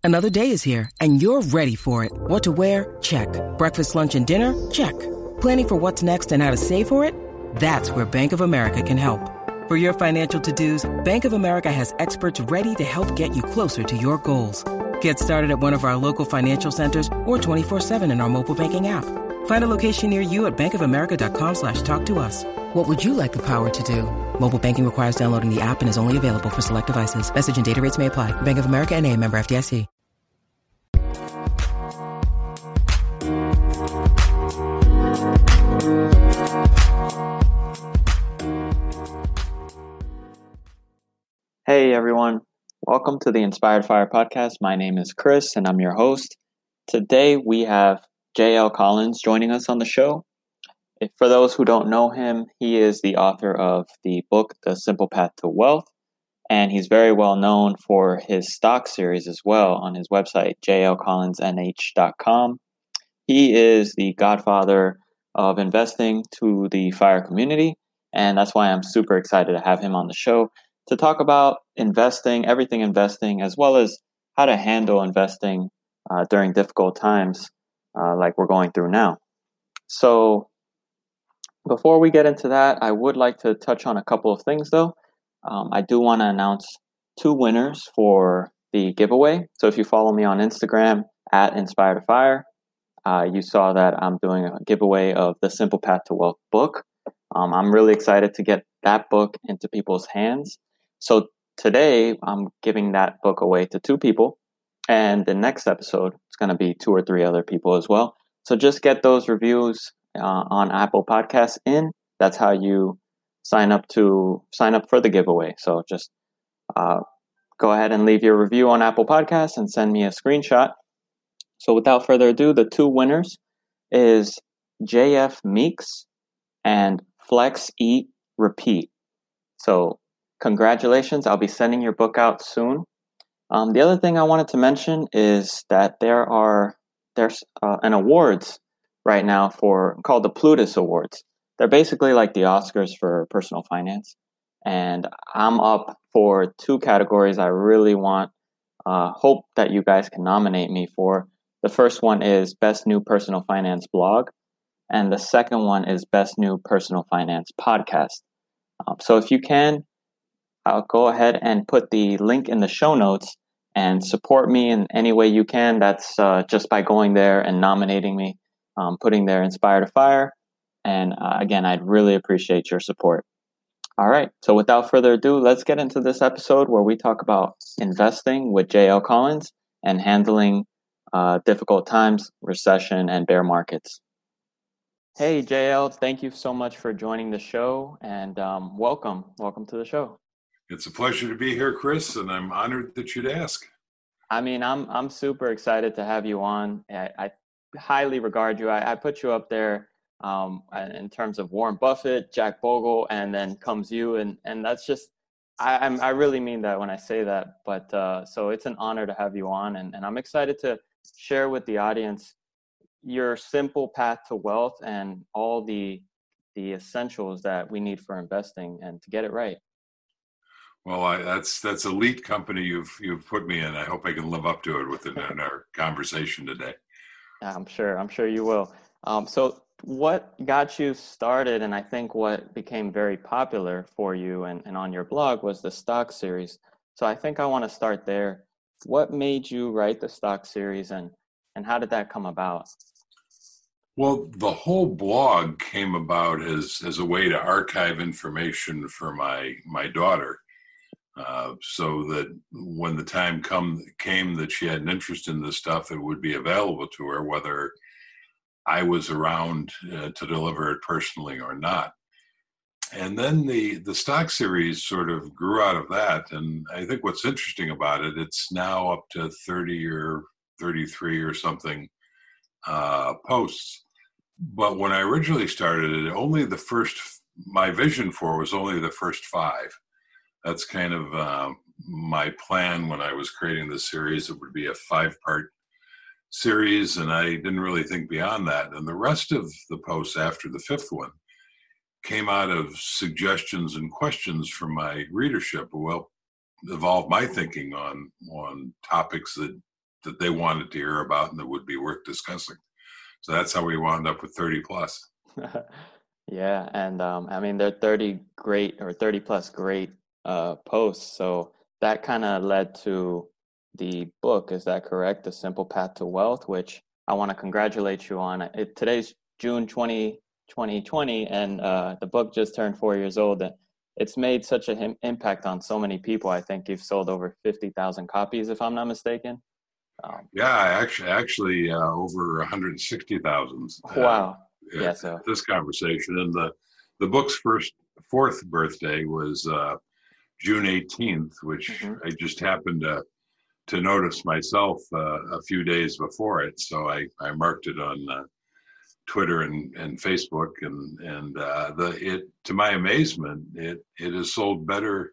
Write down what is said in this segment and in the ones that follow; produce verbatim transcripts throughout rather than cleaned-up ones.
Another day is here, and you're ready for it. What to wear? Check. Breakfast, lunch, and dinner? Check. Planning for what's next and how to save for it? That's where Bank of America can help. For your financial to-dos, Bank of America has experts ready to help get you closer to your goals. Get started at one of our local financial centers or twenty-four seven in our mobile banking app. Find a location near you at bankofamerica.com slash talk to us. What would you like the power to do? Mobile banking requires downloading the app and is only available for select devices. Message and data rates may apply. Bank of America N A, member F D I C. Hey everyone, welcome to the Inspired Fire podcast. My name is Chris and I'm your host. Today we have J L Collins joining us on the show. If, for those who don't know him, he is the author of the book, The Simple Path to Wealth, and he's very well known for his stock series as well on his website, j l collins n h dot com. He is the godfather of investing to the fire community, and that's why I'm super excited to have him on the show to talk about investing, everything investing, as well as how to handle investing uh, during difficult times uh, like we're going through now. So before we get into that, I would like to touch on a couple of things though. Um, I do want to announce two winners for the giveaway. So if you follow me on Instagram at Inspire to Fire, uh, you saw that I'm doing a giveaway of the Simple Path to Wealth book. Um, I'm really excited to get that book into people's hands. So today I'm giving that book away to two people, and the next episode is going to be two or three other people as well. So just get those reviews uh, on Apple Podcasts in. That's how you sign up to sign up for the giveaway. So just uh, go ahead and leave your review on Apple Podcasts and send me a screenshot. So without further ado, the two winners is J F Meeks and Flex Eat Repeat. So congratulations. I'll be sending your book out soon. Um, the other thing I wanted to mention is that there are there's uh, an awards right now for called the Plutus Awards. They're basically like the Oscars for personal finance. And I'm up for two categories I really want, uh, hope that you guys can nominate me for. The first one is Best New Personal Finance Blog. And the second one is Best New Personal Finance Podcast. Um, so if you can, I'll go ahead and put the link in the show notes and support me in any way you can. That's uh, just by going there and nominating me, um, putting there Inspire to Fire. And uh, again, I'd really appreciate your support. All right. So without further ado, let's get into this episode where we talk about investing with J L Collins and handling uh, difficult times, recession, and bear markets. Hey, J L, thank you so much for joining the show, and um, welcome. Welcome to the show. It's a pleasure to be here, Chris, and I'm honored that you'd ask. I mean, I'm I'm super excited to have you on. I, I highly regard you. I, I put you up there um, in terms of Warren Buffett, Jack Bogle, and then comes you, and and that's just I I'm, I really mean that when I say that. But uh, so it's an honor to have you on, and, and I'm excited to share with the audience your simple path to wealth and all the the essentials that we need for investing and to get it right. Well, I, that's that's elite company you've you've put me in. I hope I can live up to it within our conversation today. I'm sure. I'm sure you will. Um, so, what got you started, and I think what became very popular for you and, and on your blog was the stock series. So, I think I want to start there. What made you write the stock series, and and how did that come about? Well, the whole blog came about as as a way to archive information for my my daughter. Uh, so that when the time come came that she had an interest in this stuff, it would be available to her, whether I was around uh, to deliver it personally or not. And then the, the stock series sort of grew out of that. And I think what's interesting about it, it's now up to thirty or thirty-three or something uh, posts. But when I originally started it, only the first, my vision for was only the first five. That's kind of uh, my plan when I was creating this series. It would be a five-part series, and I didn't really think beyond that. And the rest of the posts after the fifth one came out of suggestions and questions from my readership, who helped evolve my thinking on, on topics that that they wanted to hear about and that would be worth discussing. So that's how we wound up with thirty plus. Yeah, and um, I mean, there are thirty great or thirty plus great uh, posts. So that kind of led to the book. Is that correct? The Simple Path to Wealth, which I want to congratulate you on. It, today's June twentieth, twenty twenty, and uh, the book just turned four years old. And it's made such an impact on so many people. I think you've sold over fifty thousand copies, if I'm not mistaken. Um, yeah, actually, actually uh, over one hundred sixty thousand. Uh, wow. At, yeah, so. this conversation. And the, the book's first, fourth birthday was uh, June eighteenth, which mm-hmm. I just happened to to notice myself uh, a few days before it. So I, I marked it on uh, Twitter and, and Facebook, and and uh, the it to my amazement, it it has sold better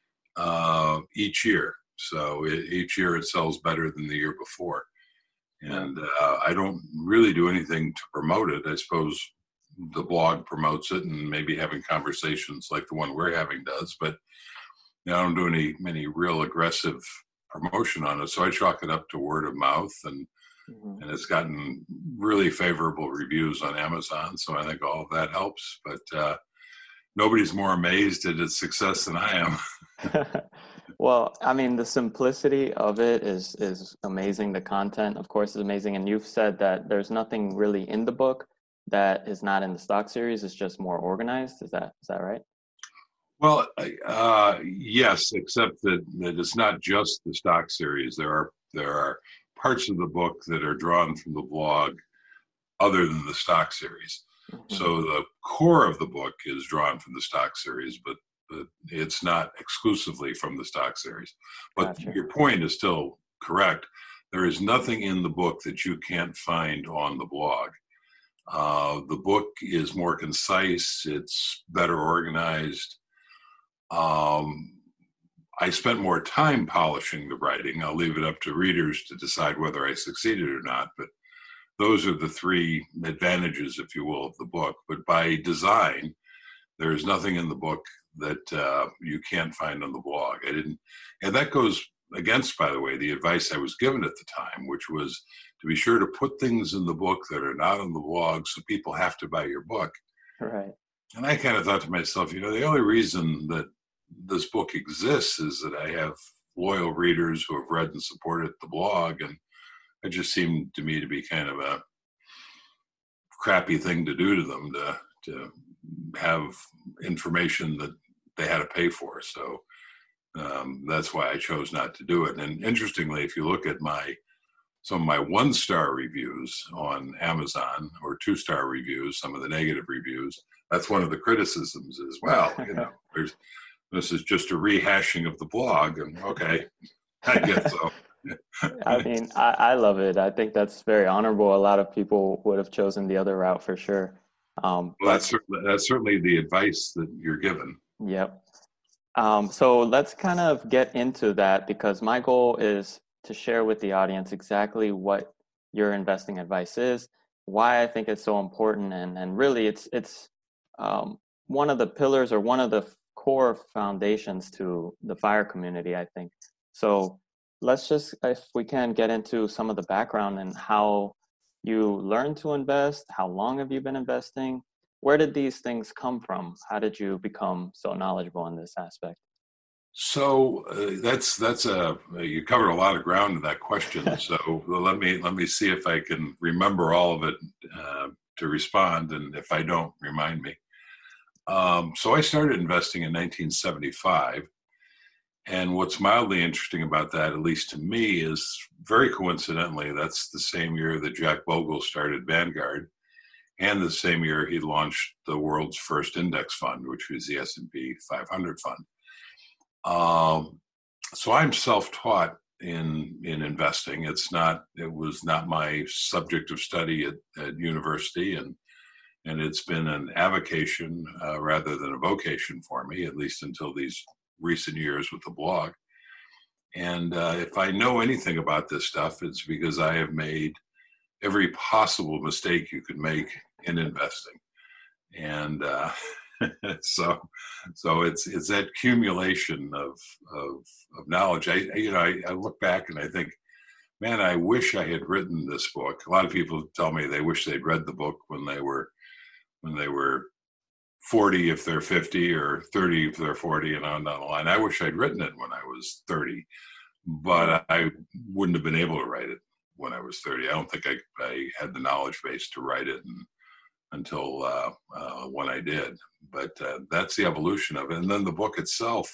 uh, each year. So it, each year it sells better than the year before. And uh, I don't really do anything to promote it. I suppose the blog promotes it, and maybe having conversations like the one we're having does. But you know, I don't do any any real aggressive promotion on it. So I chalk it up to word of mouth, and mm-hmm. and it's gotten really favorable reviews on Amazon. So I think all of that helps. But uh, nobody's more amazed at its success than I am. Well, I mean, the simplicity of it is is amazing. The content, of course, is amazing. And you've said that there's nothing really in the book that is not in the stock series. It's just more organized. Is that is that right? Well, uh, yes, except that, that it's not just the stock series. There are there are parts of the book that are drawn from the blog other than the stock series. Mm-hmm. So the core of the book is drawn from the stock series, but but it's not exclusively from the stock series. But gotcha. Your point is still correct. There is nothing in the book that you can't find on the blog. Uh, the book is more concise. It's better organized. Um, I spent more time polishing the writing. I'll leave it up to readers to decide whether I succeeded or not. But those are the three advantages, if you will, of the book. But by design, there is nothing in the book that uh, you can't find on the blog. I didn't, and that goes against, by the way, the advice I was given at the time, which was to be sure to put things in the book that are not on the blog, so people have to buy your book. Right. And I kind of thought to myself, you know, the only reason that this book exists is that I have loyal readers who have read and supported the blog, and it just seemed to me to be kind of a crappy thing to do to them to to have information that they had to pay for. So um, that's why I chose not to do it. And interestingly, if you look at my some of my one-star reviews on Amazon, or two-star reviews, some of the negative reviews, that's one of the criticisms as well. You know, there's this is just a rehashing of the blog, and okay, I guess so. I mean, I, I love it. I think that's very honorable. A lot of people would have chosen the other route for sure. Um, well, that's certainly, that's certainly the advice that you're given. Yep. Um, so let's kind of get into that, because my goal is to share with the audience exactly what your investing advice is, why I think it's so important, and and really it's it's um, one of the pillars or one of the core foundations to the FIRE community, I think. So let's just, if we can, get into some of the background and how you learned to invest. How long have you been investing? Where did these things come from? How did you become so knowledgeable in this aspect? So uh, that's that's a you covered a lot of ground in that question. So let me let me see if I can remember all of it uh, to respond, and if I don't, remind me. Um, so I started investing in nineteen seventy-five, and what's mildly interesting about that, at least to me, is very coincidentally that's the same year that Jack Bogle started Vanguard, and the same year he launched the world's first index fund, which was the S and P five hundred fund. Um, so I'm self-taught in, in investing. It's not, it was not my subject of study at, at university, and, and it's been an avocation uh, rather than a vocation for me, at least until these recent years with the blog. And uh, if I know anything about this stuff, it's because I have made every possible mistake you could make in investing. And, uh, so, so it's it's that accumulation of of, of knowledge. I you know I, I look back and I think man, I wish I had written this book. A lot of people tell me they wish they'd read the book when they were when they were forty if they're fifty, or thirty if they're forty, and on down the line. I wish I'd written it when I was thirty, but I wouldn't have been able to write it when I was thirty. I don't think I, I had the knowledge base to write it and, until uh, uh, when I did. But uh, that's the evolution of it. And then the book itself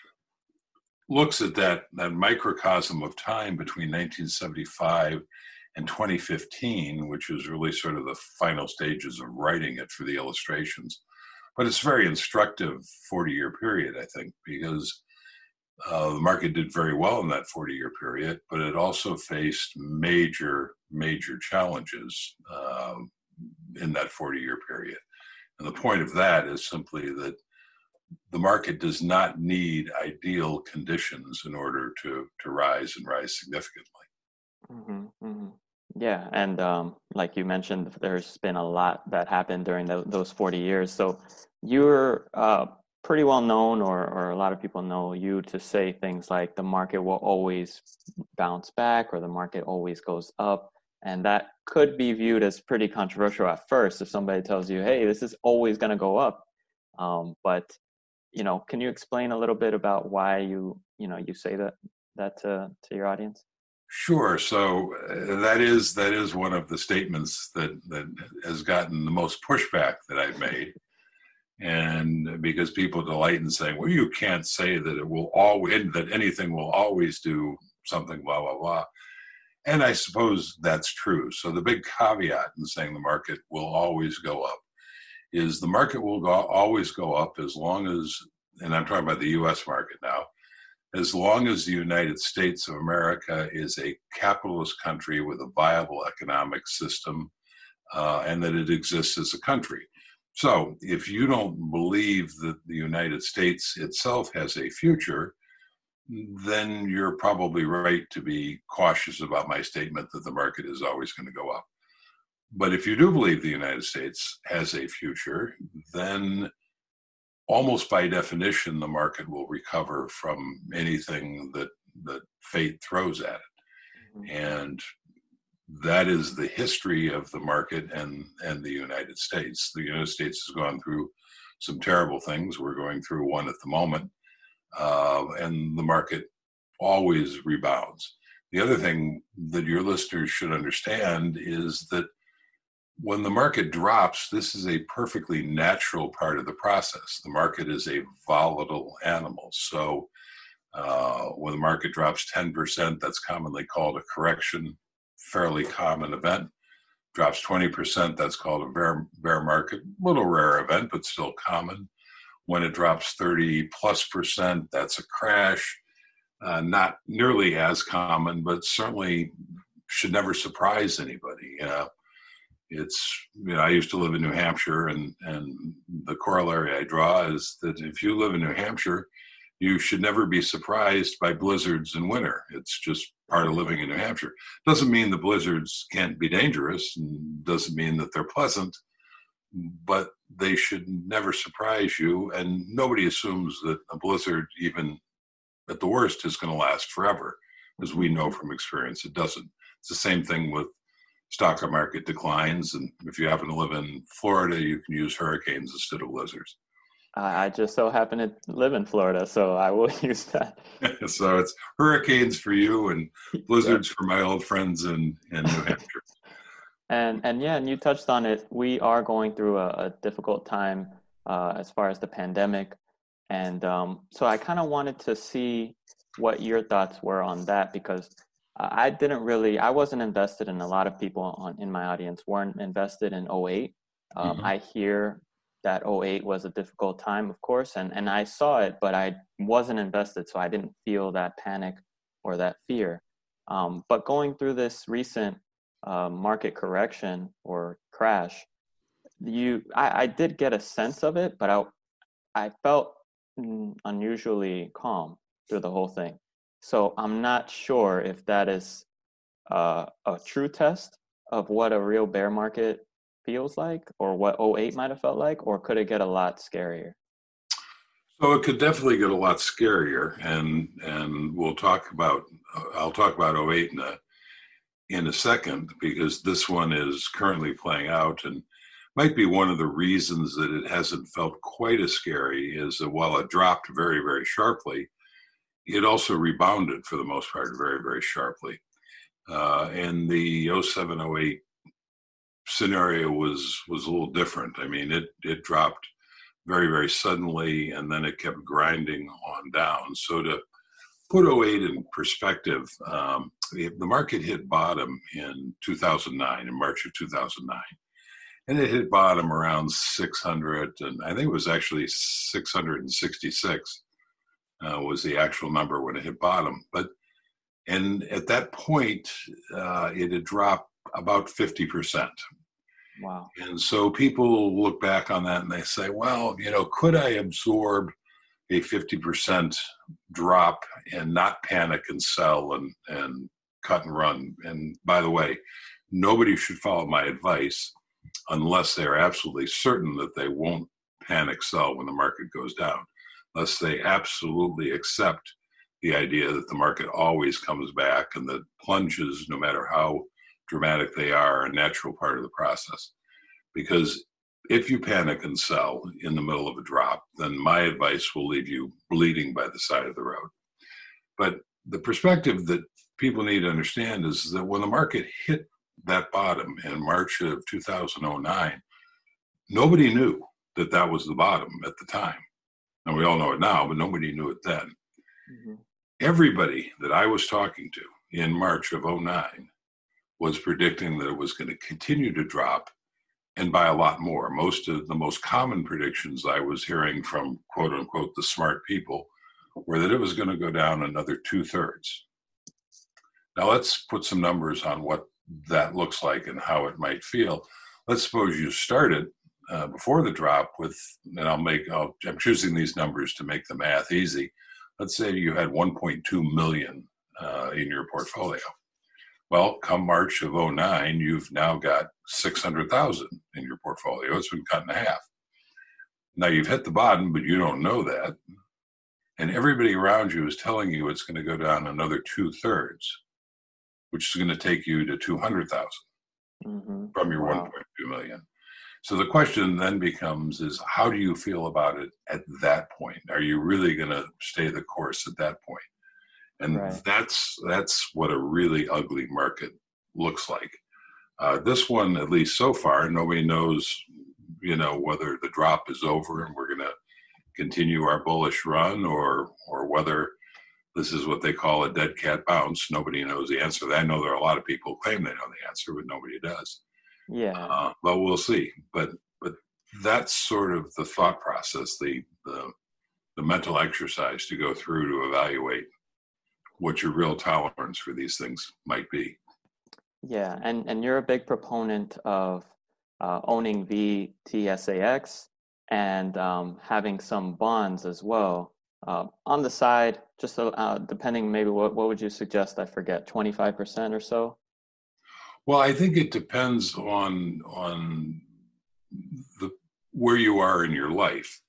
looks at that, that microcosm of time between nineteen seventy-five and twenty fifteen, which is really sort of the final stages of writing it for the illustrations. But it's a very instructive forty-year period, I think, because uh, the market did very well in that forty-year period, but it also faced major, major challenges uh, in that forty-year period. And the point of that is simply that the market does not need ideal conditions in order to, to rise and rise significantly. Mm-hmm, mm-hmm. Yeah, and um, like you mentioned, there's been a lot that happened during the, those forty years. So you're uh, pretty well known, or, or a lot of people know you to say things like the market will always bounce back, or the market always goes up. And that could be viewed as pretty controversial at first if somebody tells you, hey, this is always going to go up. Um, but, you know, can you explain a little bit about why you, you know, you say that, that to, to your audience? Sure. So uh, that is that is one of the statements that, that has gotten the most pushback that I've made. And because people delight in saying, well, you can't say that it will always, that anything will always do something, blah, blah, blah. And I suppose that's true. So the big caveat in saying the market will always go up is the market will go, always go up as long as, and I'm talking about the U S market now, as long as the United States of America is a capitalist country with a viable economic system, uh, and that it exists as a country. So if you don't believe that the United States itself has a future, then you're probably right to be cautious about my statement that the market is always going to go up. But if you do believe the United States has a future, then almost by definition, the market will recover from anything that, that fate throws at it. Mm-hmm. And that is the history of the market and, and the United States. The United States has gone through some terrible things. We're going through one at the moment. Uh, and the market always rebounds. The other thing that your listeners should understand is that when the market drops, this is a perfectly natural part of the process. The market is a volatile animal. So uh, when the market drops ten percent, that's commonly called a correction, fairly common event. Drops twenty percent, that's called a bear, bear market, little rare event, but still common. When it drops thirty plus percent, that's a crash. Uh, not nearly as common, but certainly should never surprise anybody. Uh, it's, you know, I used to live in New Hampshire, and, and the corollary I draw is that if you live in New Hampshire, you should never be surprised by blizzards in winter. It's just part of living in New Hampshire. Doesn't mean the blizzards can't be dangerous, and doesn't mean that they're pleasant, but they should never surprise you. And nobody assumes that a blizzard, even at the worst, is going to last forever. As we know from experience, it doesn't. It's the same thing with stock market declines. And if you happen to live in Florida, you can use hurricanes instead of blizzards. I just so happen to live in Florida, so I will use that. So it's hurricanes for you and blizzards for my old friends in, in New Hampshire. And and yeah, and you touched on it. We are going through a, a difficult time uh, as far as the pandemic. And um, so I kind of wanted to see what your thoughts were on that, because I didn't really, I wasn't invested, in a lot of people on, in my audience weren't invested in oh eight. Um, mm-hmm. I hear that oh eight was a difficult time, of course, and, and I saw it, but I wasn't invested, so I didn't feel that panic or that fear. Um, but going through this recent uh, market correction or crash, you, I, I did get a sense of it, but I, I felt unusually calm through the whole thing. So I'm not sure if that is uh, a true test of what a real bear market feels like, or what oh eight might have felt like, or could it get a lot scarier? So it could definitely get a lot scarier, and and we'll talk about, I'll talk about oh eight in a, in a second, because this one is currently playing out, and might be one of the reasons that it hasn't felt quite as scary is that while it dropped very, very sharply, it also rebounded for the most part very, very sharply. Uh, and the oh seven oh eight scenario was was a little different. I mean, it it dropped very, very suddenly, and then it kept grinding on down. So to put oh eight in perspective, um, the market hit bottom in two thousand nine, in March of two thousand nine. And it hit bottom around six hundred, and I think it was actually six hundred sixty-six uh, was the actual number when it hit bottom. But and at that point, uh, it had dropped about fifty percent. Wow. And so people look back on that and they say, well, you know, could I absorb a fifty percent drop and not panic and sell and, and cut and run? And by the way, nobody should follow my advice unless they're absolutely certain that they won't panic sell when the market goes down, unless they absolutely accept the idea that the market always comes back and that plunges, no matter how dramatic they are, are a natural part of the process. Because if you panic and sell in the middle of a drop, then my advice will leave you bleeding by the side of the road. But the perspective that people need to understand is that when the market hit that bottom in March of two thousand nine, nobody knew that that was the bottom at the time. And we all know it now, but nobody knew it then. Mm-hmm. Everybody that I was talking to in March of oh nine was predicting that it was going to continue to drop, and by a lot more. Most of the most common predictions I was hearing from quote unquote the smart people were that it was going to go down another two thirds. Now let's put some numbers on what that looks like and how it might feel. Let's suppose you started uh, before the drop with, and I'll make, I'll, I'm choosing these numbers to make the math easy. Let's say you had one point two million uh, in your portfolio. Well, come March of oh nine, you've now got six hundred thousand in your portfolio. It's been cut in half. Now you've hit the bottom, but you don't know that. And everybody around you is telling you it's going to go down another two thirds, which is going to take you to two hundred thousand mm-hmm. from your wow. one point two million. So the question then becomes is how do you feel about it at that point? Are you really going to stay the course at that point? And right. that's that's what a really ugly market looks like. Uh, this one, at least so far, nobody knows, you know, whether the drop is over and we're going to continue our bullish run, or or whether this is what they call a dead cat bounce. Nobody knows the answer. I know there are a lot of people who claim they know the answer, but nobody does. Yeah. Uh, but we'll see. But but that's sort of the thought process, the the the mental exercise to go through to evaluate what your real tolerance for these things might be. Yeah, and, and you're a big proponent of uh, owning V T S A X and um, having some bonds as well. Uh, on the side, just uh, depending, maybe what, what would you suggest? I forget, twenty-five percent or so? Well, I think it depends on, on the where you are in your life.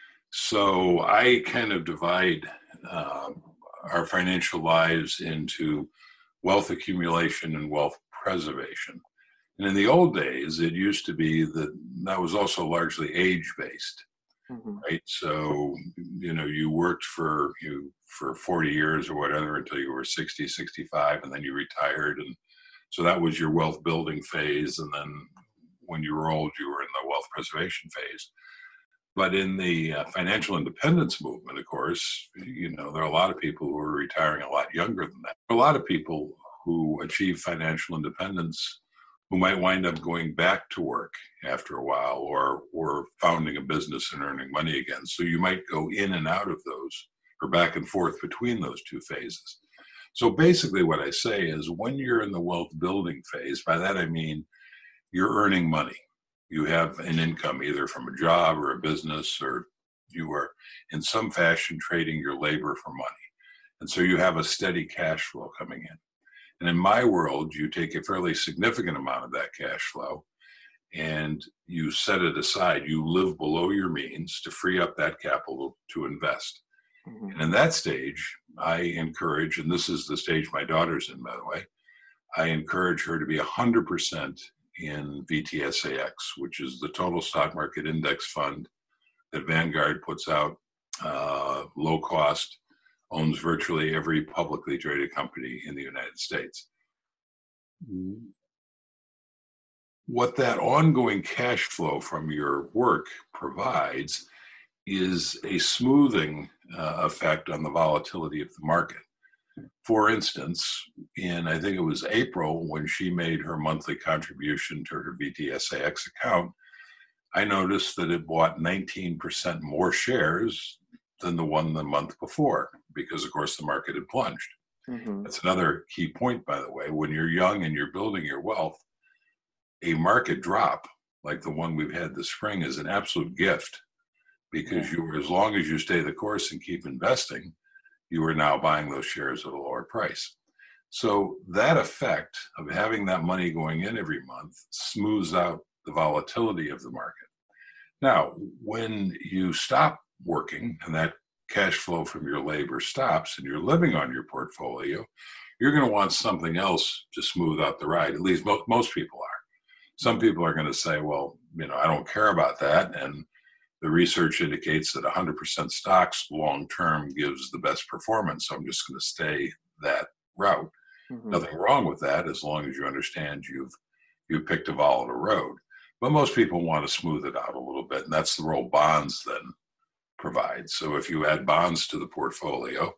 So I kind of divide uh, our financial lives into wealth accumulation and wealth preservation. And in the old days, it used to be that that was also largely age-based, mm-hmm. right? So, you know, you worked for you for forty years or whatever until you were sixty, sixty-five, and then you retired. And so that was your wealth building phase. And then when you were old, you were in the wealth preservation phase. But in the uh, financial independence movement, of course, you know, there are a lot of people who are retiring a lot younger than that. A lot of people who achieve financial independence who might wind up going back to work after a while, or or founding a business and earning money again. So you might go in and out of those, or back and forth between those two phases. So basically what I say is when you're in the wealth building phase, by that I mean you're earning money. You have an income either from a job or a business, or you are in some fashion trading your labor for money. And so you have a steady cash flow coming in. And in my world, you take a fairly significant amount of that cash flow and you set it aside. You live below your means to free up that capital to invest. Mm-hmm. And in that stage, I encourage, and this is the stage my daughter's in, by the way, I encourage her to be one hundred percent in V T S A X, which is the total stock market index fund that Vanguard puts out, uh, low cost, owns virtually every publicly traded company in the United States. What that ongoing cash flow from your work provides is a smoothing uh, effect on the volatility of the market. For instance, in I think it was April, when she made her monthly contribution to her V T S A X account, I noticed that it bought nineteen percent more shares than the one the month before, because of course the market had plunged. Mm-hmm. That's another key point, by the way. When you're young and you're building your wealth, a market drop like the one we've had this spring is an absolute gift, because you, as long as you stay the course and keep investing, you are now buying those shares at a lower price. So that effect of having that money going in every month smooths out the volatility of the market. Now, when you stop working and that cash flow from your labor stops and you're living on your portfolio, you're going to want something else to smooth out the ride. At least mo- most people are. Some people are going to say, well, you know, I don't care about that. And the research indicates that one hundred percent stocks long-term gives the best performance. So I'm just going to stay that route. Mm-hmm. Nothing wrong with that, as long as you understand you've you've picked a volatile road. But most people want to smooth it out a little bit, and that's the role bonds then provide. So if you add bonds to the portfolio,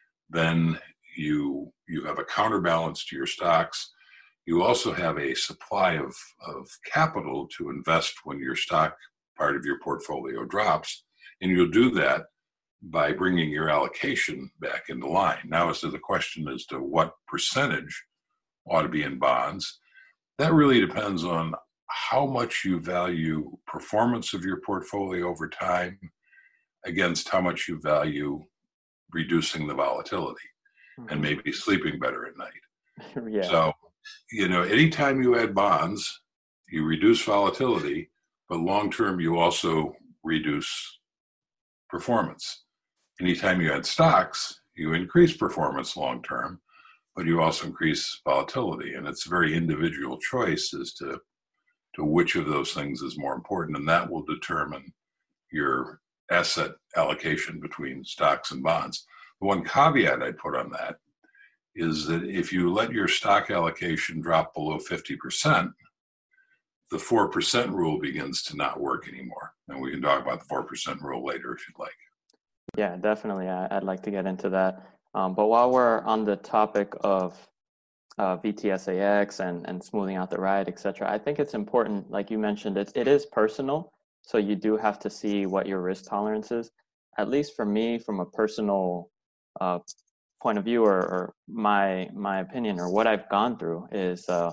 then you you have a counterbalance to your stocks. You also have a supply of, of capital to invest when your stock part of your portfolio drops, and you'll do that by bringing your allocation back into line. Now, as to the question as to what percentage ought to be in bonds, that really depends on how much you value performance of your portfolio over time against how much you value reducing the volatility mm-hmm. and maybe sleeping better at night. Yeah. So, you know, anytime you add bonds, you reduce volatility, but long-term, you also reduce performance. Anytime you add stocks, you increase performance long-term, but you also increase volatility. And it's a very individual choice as to, to which of those things is more important. And that will determine your asset allocation between stocks and bonds. The one caveat I'd put on that is that if you let your stock allocation drop below fifty percent, the four percent rule begins to not work anymore. And we can talk about the four percent rule later if you'd like. Yeah, definitely. I, I'd like to get into that. Um, but while we're on the topic of uh, V T S A X and, and smoothing out the ride, et cetera, I think it's important, like you mentioned, it, it is personal. So you do have to see what your risk tolerance is. At least for me, from a personal uh, point of view, or, or my my opinion, or what I've gone through is, uh,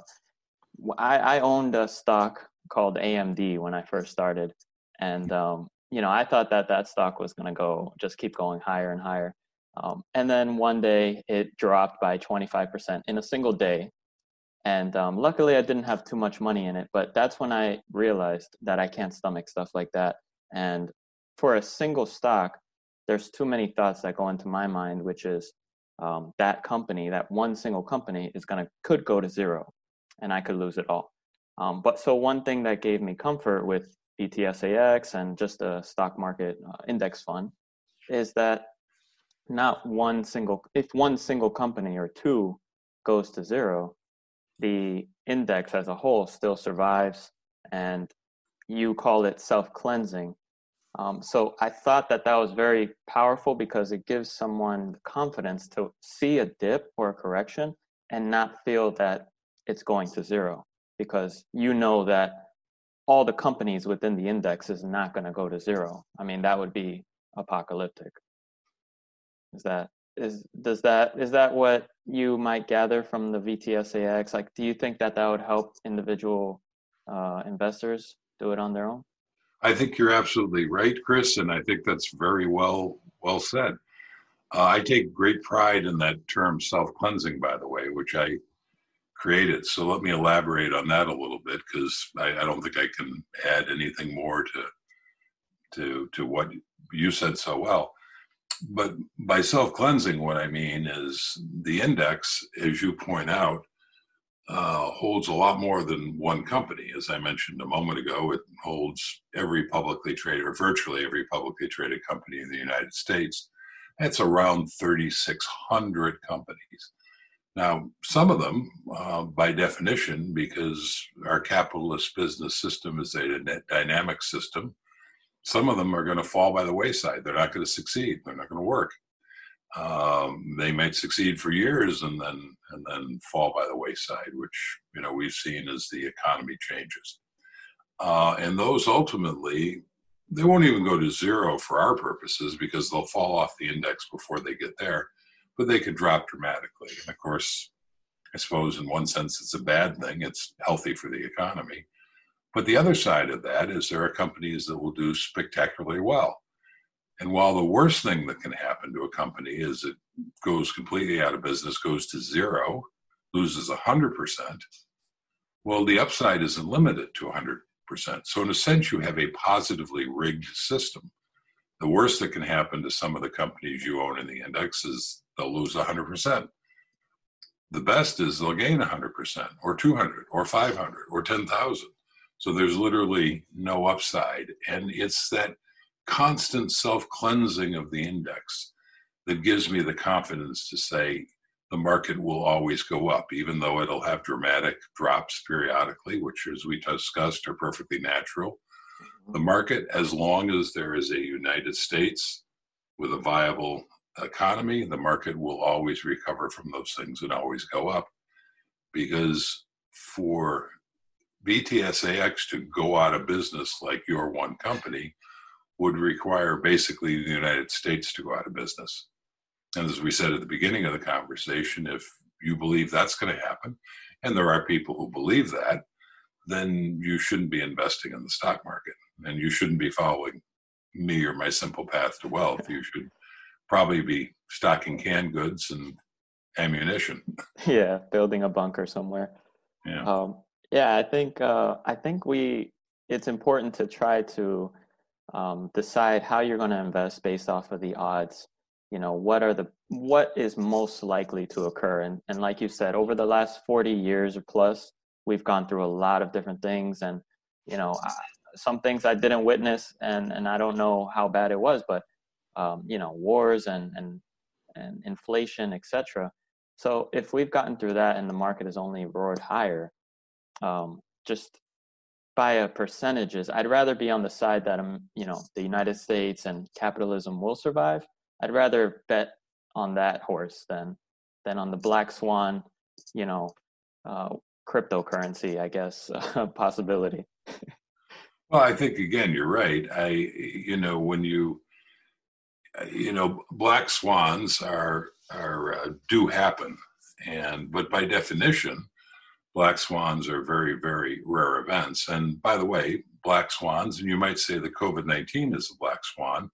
I, I owned a stock called A M D when I first started. And, um, you know, I thought that that stock was going to go, just keep going higher and higher. Um, and then one day it dropped by twenty-five percent in a single day. And um, luckily I didn't have too much money in it, but that's when I realized that I can't stomach stuff like that. And for a single stock, there's too many thoughts that go into my mind, which is um, that company, that one single company is going to, could go to zero and I could lose it all. Um, but so one thing that gave me comfort with V T S A X and just a stock market uh, index fund is that not one single, if one single company or two goes to zero, the index as a whole still survives, and you call it self-cleansing. Um, so I thought that that was very powerful because it gives someone confidence to see a dip or a correction and not feel that it's going to zero, because you know that all the companies within the index is not going to go to zero. I mean, that would be apocalyptic. Is that is does that is that what you might gather from the V T S A X? Like, do you think that that would help individual uh, investors do it on their own? I think you're absolutely right, Chris, and I think that's very well well said. Uh, I take great pride in that term self-cleansing, by the way, which I created. So let me elaborate on that a little bit, because I, I don't think I can add anything more to to to what you said so well. But by self-cleansing, what I mean is the index, as you point out, uh, holds a lot more than one company. As I mentioned a moment ago, it holds every publicly traded, or virtually every publicly traded company in the United States. That's around thirty-six hundred companies. Now, some of them, uh, by definition, because our capitalist business system is a dynamic system, some of them are going to fall by the wayside. They're not going to succeed. They're not going to work. Um, they might succeed for years and then and then fall by the wayside, which you know we've seen as the economy changes. Uh, and those ultimately, they won't even go to zero for our purposes because they'll fall off the index before they get there. But they could drop dramatically. And of course, I suppose in one sense it's a bad thing. It's healthy for the economy. But the other side of that is there are companies that will do spectacularly well. And while the worst thing that can happen to a company is it goes completely out of business, goes to zero, loses one hundred percent, well, the upside isn't limited to one hundred percent. So in a sense, you have a positively rigged system. The worst that can happen to some of the companies you own in the index is they'll lose one hundred percent. The best is they'll gain one hundred percent or two hundred or five hundred or ten thousand. So there's literally no upside. And it's that constant self-cleansing of the index that gives me the confidence to say the market will always go up, even though it'll have dramatic drops periodically, which, as we discussed, are perfectly natural. The market, as long as there is a United States with a viable economy, the market will always recover from those things and always go up. Because for B T S A X to go out of business like your one company would require basically the United States to go out of business. And as we said at the beginning of the conversation, if you believe that's going to happen, and there are people who believe that, then you shouldn't be investing in the stock market. And you shouldn't be following me or my simple path to wealth. You should probably be stocking canned goods and ammunition. Yeah, building a bunker somewhere. Yeah. Um, yeah, I think uh, I think we it's important to try to um, decide how you're going to invest based off of the odds. You know, what are the what is most likely to occur? And and like you said, over the last forty years or plus, we've gone through a lot of different things, and you know, I, some things I didn't witness, and and I don't know how bad it was, but um, you know, wars and and and inflation, et cetera. So if we've gotten through that and the market has only roared higher, um, just by a percentages, I'd rather be on the side that I'm, you know, the United States and capitalism will survive. I'd rather bet on that horse than than on the black swan, you know, uh, cryptocurrency, I guess, uh, possibility. Well, I think again, you're right. I, you know, when you, you know, black swans are are uh, do happen, and but by definition, black swans are very, very rare events. And by the way, black swans, and you might say that COVID nineteen is a black swan,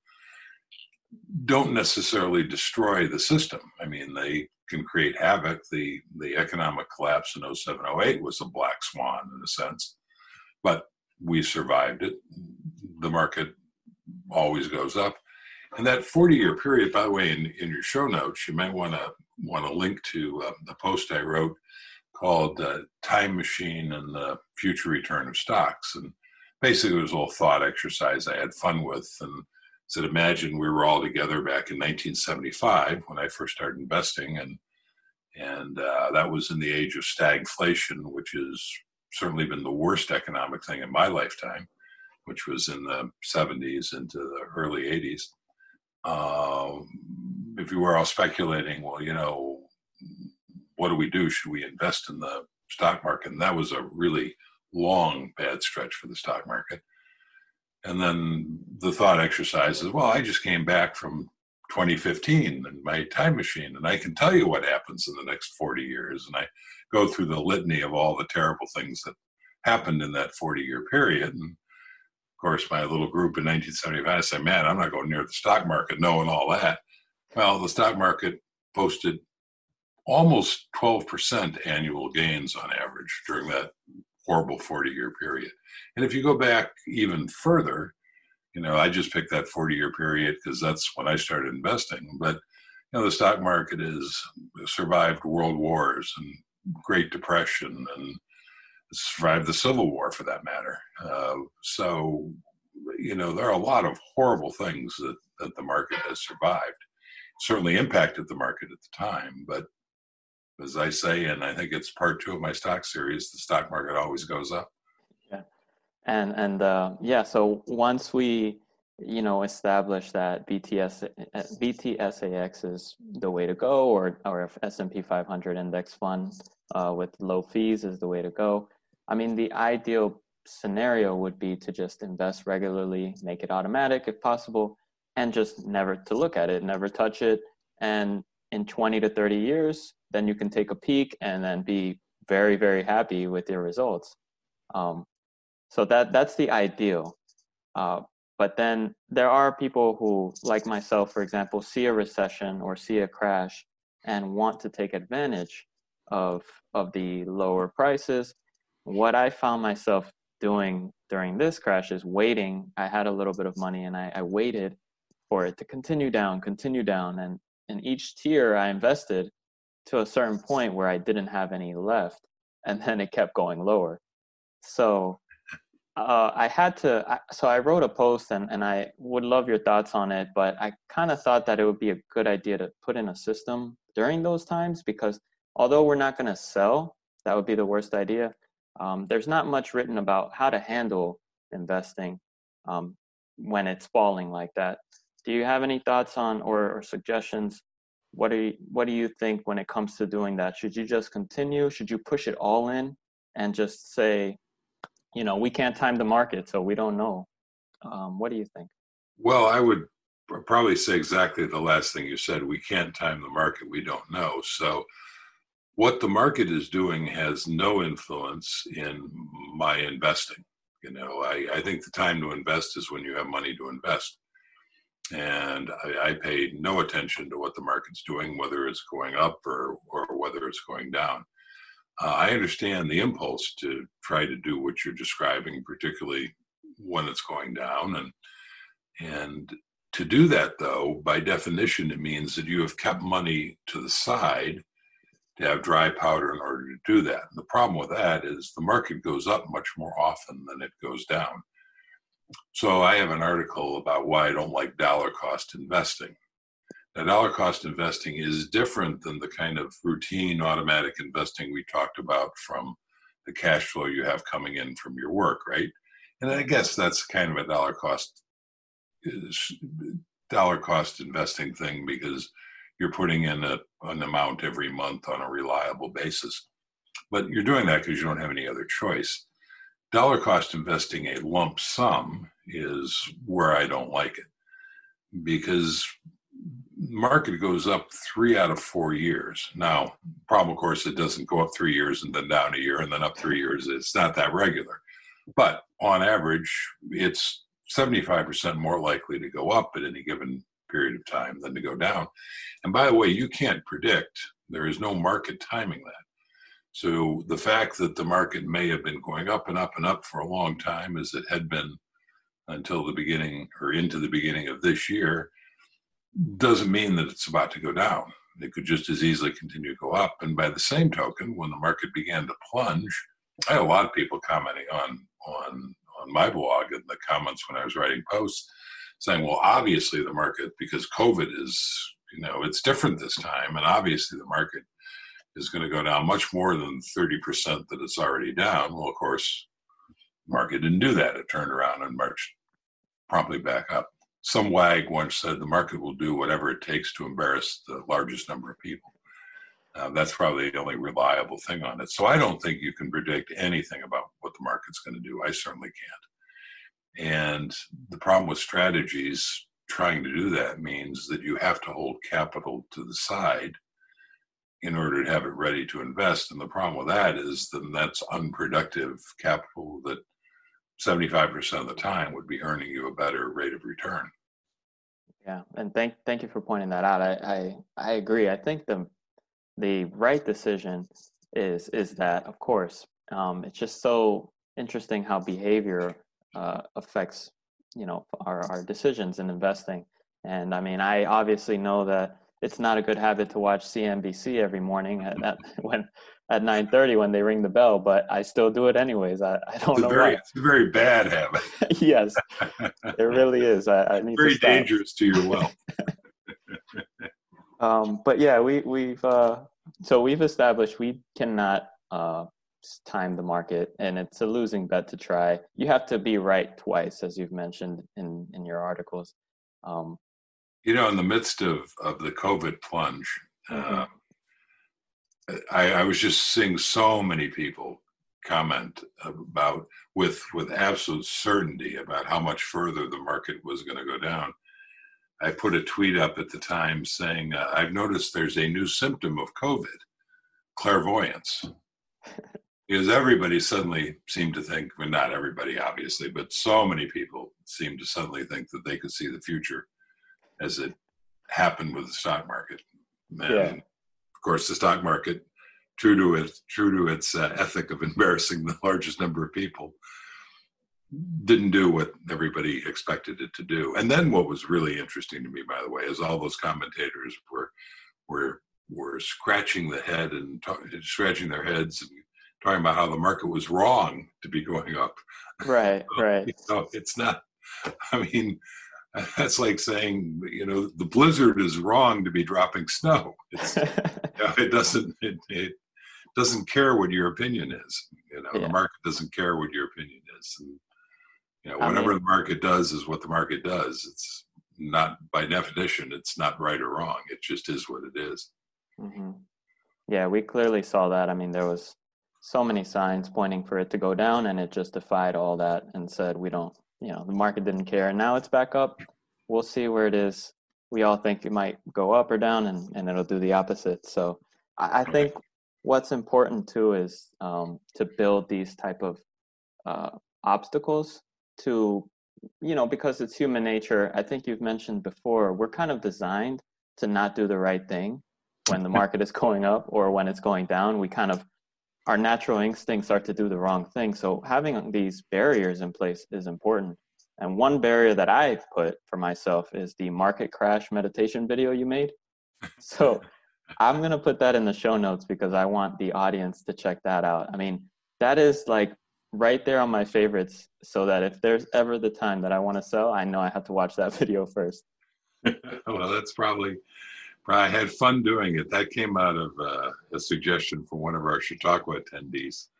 don't necessarily destroy the system. I mean, they can create havoc. The the economic collapse in oh seven oh eight was a black swan in a sense, but we survived it. The market always goes up. And that forty-year period, by the way, in, in your show notes, you might want to want to link to uh, the post I wrote called uh, Time Machine and the Future Return of Stocks. And basically it was a little thought exercise I had fun with, and said, imagine we were all together back in nineteen seventy-five when I first started investing, and and uh, that was in the age of stagflation, which has certainly been the worst economic thing in my lifetime, which was in the seventies into the early eighties. Um, if you were all speculating, well, you know, what do we do? Should we invest in the stock market? And that was a really long, bad stretch for the stock market. And then the thought exercise is, well, I just came back from twenty fifteen and my time machine, and I can tell you what happens in the next forty years. And I go through the litany of all the terrible things that happened in that forty-year period. And of course, my little group in nineteen seventy-five said, man, I'm not going near the stock market knowing all that. Well, the stock market posted almost twelve percent annual gains on average during that horrible forty-year period. And if you go back even further, you know, I just picked that forty-year period because that's when I started investing. But, you know, the stock market has survived world wars and Great Depression and survived the Civil War, for that matter. Uh, so, you know, there are a lot of horrible things that, that the market has survived. Certainly impacted the market at the time, but as I say, and I think it's part two of my stock series, the stock market always goes up. Yeah, and and uh, yeah. So once we, you know, establish that B T S B T S A X is the way to go, or or if S and P five hundred index fund uh, with low fees is the way to go. I mean, the ideal scenario would be to just invest regularly, make it automatic if possible, and just never to look at it, never touch it. And in twenty to thirty years, then you can take a peek and then be very, very happy with your results. Um, so that that's the ideal. Uh, but then there are people who, like myself, for example, see a recession or see a crash and want to take advantage of of the lower prices. What I found myself doing during this crash is waiting. I had a little bit of money and I, I waited for it to continue down, continue down. And in each tier I invested to a certain point where I didn't have any left. And then it kept going lower. So uh, I had to, I, so I wrote a post and, and I would love your thoughts on it, but I kind of thought that it would be a good idea to put in a system during those times, because although we're not going to sell, that would be the worst idea. Um, there's not much written about how to handle investing um, when it's falling like that. Do you have any thoughts on or, or suggestions? What do you, what do you think when it comes to doing that? Should you just continue? Should you push it all in and just say, you know, we can't time the market, so we don't know? Um, what do you think? Well, I would probably say exactly the last thing you said. We can't time the market. We don't know. So what the market is doing has no influence in my investing. You know, I, I think the time to invest is when you have money to invest. And I, I pay no attention to what the market's doing, whether it's going up or, or whether it's going down. Uh, I understand the impulse to try to do what you're describing, particularly when it's going down. And, and to do that, though, by definition, it means that you have kept money to the side to have dry powder in order to do that. And the problem with that is the market goes up much more often than it goes down. So I have an article about why I don't like dollar cost investing. Now, dollar cost investing is different than the kind of routine automatic investing we talked about from the cash flow you have coming in from your work, right? And I guess that's kind of a dollar cost dollar cost investing thing, because you're putting in a, an amount every month on a reliable basis. But you're doing that because you don't have any other choice. Dollar cost investing, a lump sum, is where I don't like it, because market goes up three out of four years. Now, problem, of course, it doesn't go up three years and then down a year and then up three years. It's not that regular. But on average, it's seventy-five percent more likely to go up at any given period of time than to go down. And by the way, you can't predict. There is no market timing that. So the fact that the market may have been going up and up and up for a long time, as it had been until the beginning or into the beginning of this year, doesn't mean that it's about to go down. It could just as easily continue to go up. And by the same token, when the market began to plunge, I had a lot of people commenting on on on my blog and the comments when I was writing posts saying, well, obviously the market, because COVID is, you know, it's different this time. And obviously the market is going to go down much more than thirty percent that it's already down. Well, of course, the market didn't do that. It turned around and marched promptly back up. Some wag once said the market will do whatever it takes to embarrass the largest number of people. Uh, that's probably the only reliable thing on it. So I don't think you can predict anything about what the market's going to do. I certainly can't. And the problem with strategies trying to do that means that you have to hold capital to the side in order to have it ready to invest. And the problem with that is then that's unproductive capital that seventy-five percent of the time would be earning you a better rate of return. Yeah, and thank thank you for pointing that out. I I, I agree. I think the the right decision is is that, of course, um, it's just so interesting how behavior uh, affects, you know, our, our decisions in investing. And I mean, I obviously know that it's not a good habit to watch C N B C every morning at, at, when at nine thirty when they ring the bell, but I still do it anyways. I, I don't It's a know very, why. it's a very bad habit. Yes, it really is. I, I need Very to stop. dangerous to your wealth. Um, but yeah, we, we've, uh, so we've established we cannot, uh, time the market, and it's a losing bet to try. You have to be right twice, as you've mentioned in, in your articles. Um, You know, in the midst of, of the COVID plunge, mm-hmm. uh, I, I was just seeing so many people comment about with with absolute certainty about how much further the market was going to go down. I put a tweet up at the time saying, uh, I've noticed there's a new symptom of COVID, clairvoyance. Because everybody suddenly seemed to think, well, not everybody, obviously, but so many people seemed to suddenly think that they could see the future as it happened with the stock market. And Yeah. of course, the stock market, true to it, true to its uh, ethic of embarrassing the largest number of people, didn't do what everybody expected it to do. And then what was really interesting to me, by the way, is all those commentators were were were scratching the head and talk, scratching their heads and talking about how the market was wrong to be going up. Right, so, right. You know, it's not. I mean, that's like saying, you know, the blizzard is wrong to be dropping snow. It's, you know, it doesn't. It, it doesn't care what your opinion is. You know, yeah. The market doesn't care what your opinion is. And, you know, whatever I mean, the market does is what the market does. It's not, by definition, it's not right or wrong. It just is what it is. Mm-hmm. Yeah, we clearly saw that. I mean, there was so many signs pointing for it to go down, and it just defied all that and said, we don't, you know, the market didn't care. And now it's back up. We'll see where it is. We all think it might go up or down, and, and it'll do the opposite. So I, I think what's important too is um, to build these type of uh, obstacles to, you know, because it's human nature. I think you've mentioned before, we're kind of designed to not do the right thing when the market is going up or when it's going down. We kind of, our natural instincts are to do the wrong thing. So having these barriers in place is important. And one barrier that I put for myself is the market crash meditation video you made. So I'm going to put that in the show notes because I want the audience to check that out. I mean, that is like right there on my favorites, so that if there's ever the time that I want to sell, I know I have to watch that video first. Well, that's probably, I had fun doing it. That came out of uh, a suggestion from one of our Chautauqua attendees.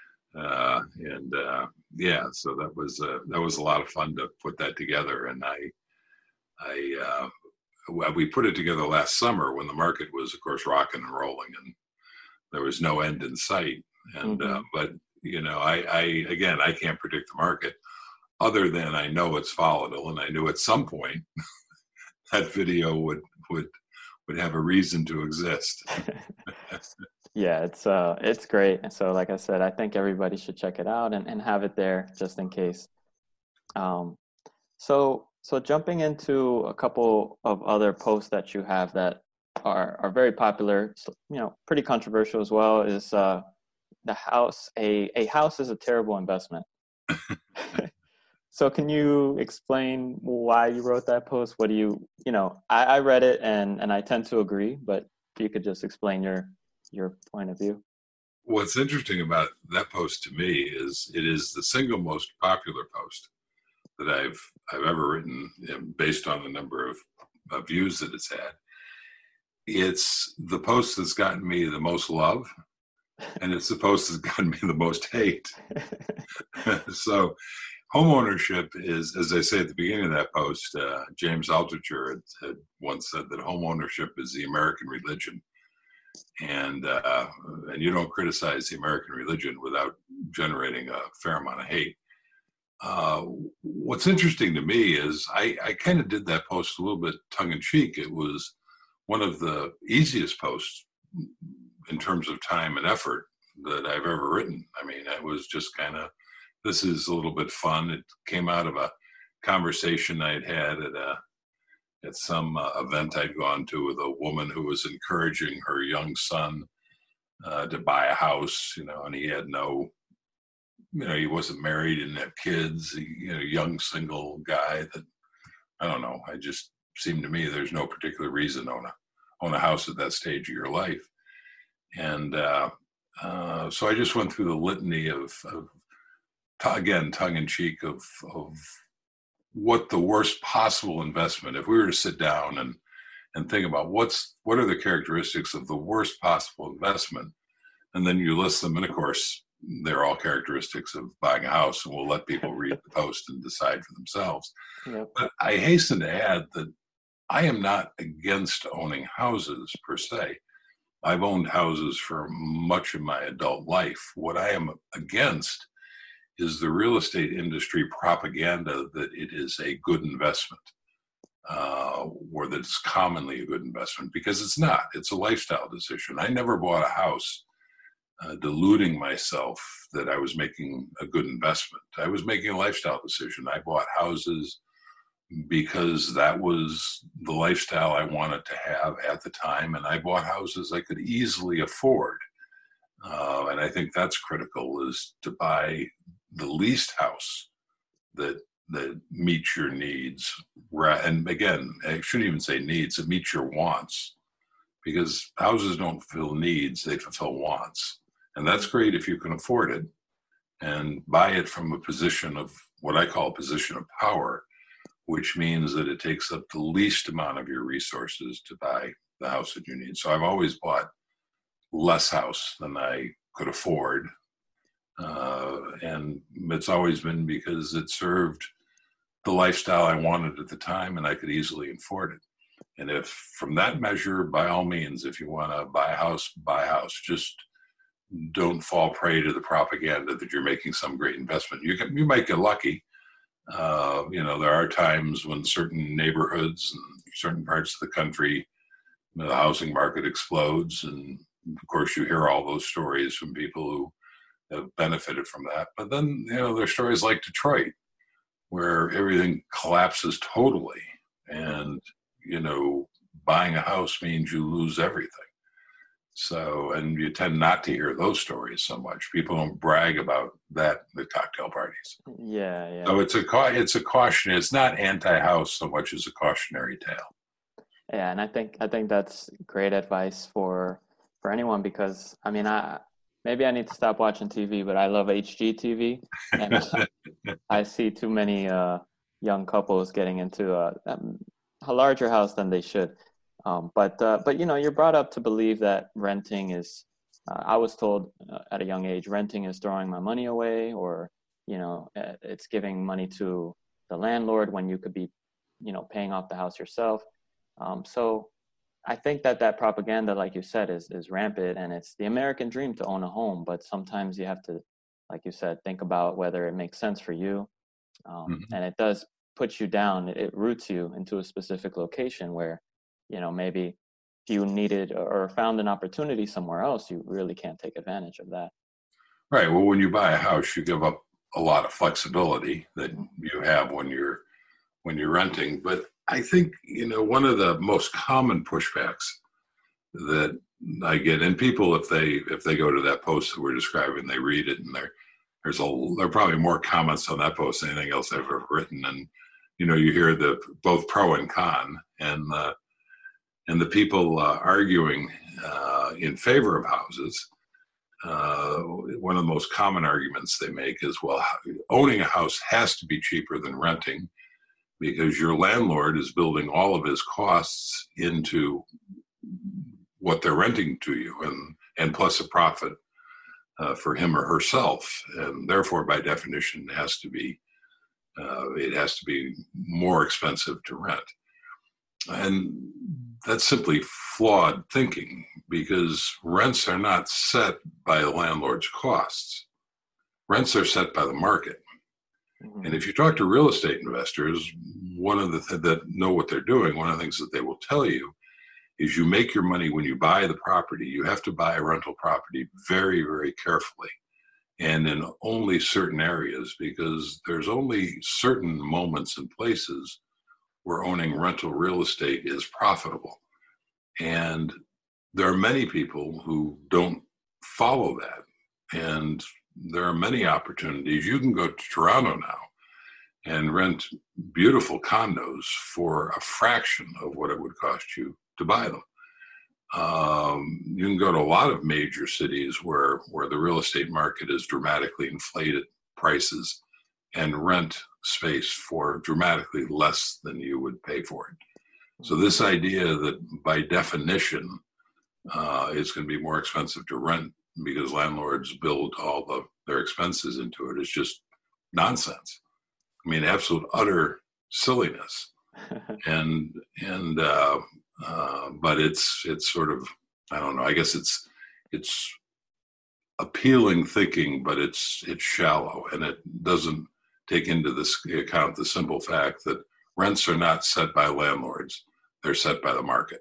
Uh, and uh, yeah, so that was, uh, that was a lot of fun to put that together. And I, I, uh, well, we put it together last summer when the market was, of course, rocking and rolling, and there was no end in sight. And mm-hmm. uh, but you know, I, I again, I can't predict the market, other than I know it's volatile, and I knew at some point that video would would would have a reason to exist. Yeah, it's uh, it's great. So, like I said, I think everybody should check it out and, and have it there just in case. Um, so. So jumping into a couple of other posts that you have that are, are very popular, so, you know, pretty controversial as well, is uh, the house, a, a house is a terrible investment. So can you explain why you wrote that post? What do you, you know, I, I read it and, and I tend to agree, but if you could just explain your, your point of view. What's interesting about that post to me is it is the single most popular post that I've I've ever written, based on the number of, of views that it's had. It's the post that's gotten me the most love, and it's the post that's gotten me the most hate. So homeownership is, as I say at the beginning of that post, uh, James Altucher had, had once said that homeownership is the American religion. And uh, and you don't criticize the American religion without generating a fair amount of hate. Uh, what's interesting to me is I, I kind of did that post a little bit tongue-in-cheek. It was one of the easiest posts in terms of time and effort that I've ever written. I mean, it was just kind of, this is a little bit fun. It came out of a conversation I'd had at a at some uh, event I'd gone to with a woman who was encouraging her young son uh, to buy a house, you know, and he had no, you know, he wasn't married, didn't have kids, he, you know, young single guy that, I don't know, I just seemed to me there's no particular reason to own a, own a house at that stage of your life. And uh, uh, so I just went through the litany of, of again, tongue in cheek of, of what the worst possible investment, if we were to sit down and, and think about what's, what are the characteristics of the worst possible investment, and then you list them. And of course, they're all characteristics of buying a house, and we'll let people read the post and decide for themselves. Yep. But I hasten to add that I am not against owning houses per se. I've owned houses for much of my adult life. What I am against is the real estate industry propaganda that it is a good investment, uh, or that it's commonly a good investment, because it's not. It's a lifestyle decision. I never bought a house uh, deluding myself that I was making a good investment. I was making a lifestyle decision. I bought houses because that was the lifestyle I wanted to have at the time, and I bought houses I could easily afford. Uh, and I think that's critical, is to buy the least house that that meets your needs. And again, I shouldn't even say needs, it meets your wants, because houses don't fulfill needs, they fulfill wants. And that's great if you can afford it and buy it from a position of what I call a position of power, which means that it takes up the least amount of your resources to buy the house that you need. So I've always bought less house than I could afford. Uh, and it's always been because it served the lifestyle I wanted at the time, and I could easily afford it. And if from that measure, by all means, if you want to buy a house, buy a house. Just don't fall prey to the propaganda that you're making some great investment. You can, you might get lucky. Uh, you know, there are times when certain neighborhoods and certain parts of the country, you know, the housing market explodes. And of course, you hear all those stories from people who have benefited from that. But then, you know, there's stories like Detroit, where everything collapses totally. And, you know, buying a house means you lose everything. So, and you tend not to hear those stories so much. People don't brag about that at cocktail parties. Yeah, yeah. So it's a it's a caution. It's not anti-house so much as a cautionary tale. Yeah, and I think I think that's great advice for for anyone, because I mean, I maybe I need to stop watching T V, but I love H G T V, and I see too many uh, young couples getting into a, a larger house than they should. Um, but, uh, but you know, you're brought up to believe that renting is, uh, I was told uh, at a young age, renting is throwing my money away, or, you know, it's giving money to the landlord when you could be, you know, paying off the house yourself. Um, so I think that that propaganda, like you said, is, is rampant, and it's the American dream to own a home. But sometimes you have to, like you said, think about whether it makes sense for you. Um, mm-hmm. And it does put you down. It, it roots you into a specific location where, you know, maybe if you needed or found an opportunity somewhere else, you really can't take advantage of that. Right. Well, when you buy a house, you give up a lot of flexibility that you have when you're when you're renting. But I think, you know, one of the most common pushbacks that I get, and people, if they if they go to that post that we're describing, they read it, and there there's a there are probably more comments on that post than anything else I've ever written. And you know, you hear the both pro and con, and uh, and the people uh, arguing uh, in favor of houses. Uh, one of the most common arguments they make is, well, owning a house has to be cheaper than renting, because your landlord is building all of his costs into what they're renting to you, and, and plus a profit uh, for him or herself. And therefore, by definition, it has to be, uh, it has to be more expensive to rent. And that's simply flawed thinking, because rents are not set by the landlord's costs. Rents are set by the market. Mm-hmm. And if you talk to real estate investors, one of the th- that know what they're doing, one of the things that they will tell you is you make your money when you buy the property. You have to buy a rental property very, very carefully, and in only certain areas, because there's only certain moments and places where owning rental real estate is profitable. And there are many people who don't follow that. And there are many opportunities. You can go to Toronto now and rent beautiful condos for a fraction of what it would cost you to buy them. Um, you can go to a lot of major cities where, where the real estate market has dramatically inflated prices and rent space for dramatically less than you would pay for it. So this idea that by definition, uh, it's going to be more expensive to rent because landlords build all the, their expenses into it is just nonsense. I mean, absolute utter silliness. and and uh, uh, but it's it's sort of, I don't know. I guess it's it's appealing thinking, but it's it's shallow, and it doesn't take into this account the simple fact that rents are not set by landlords; they're set by the market.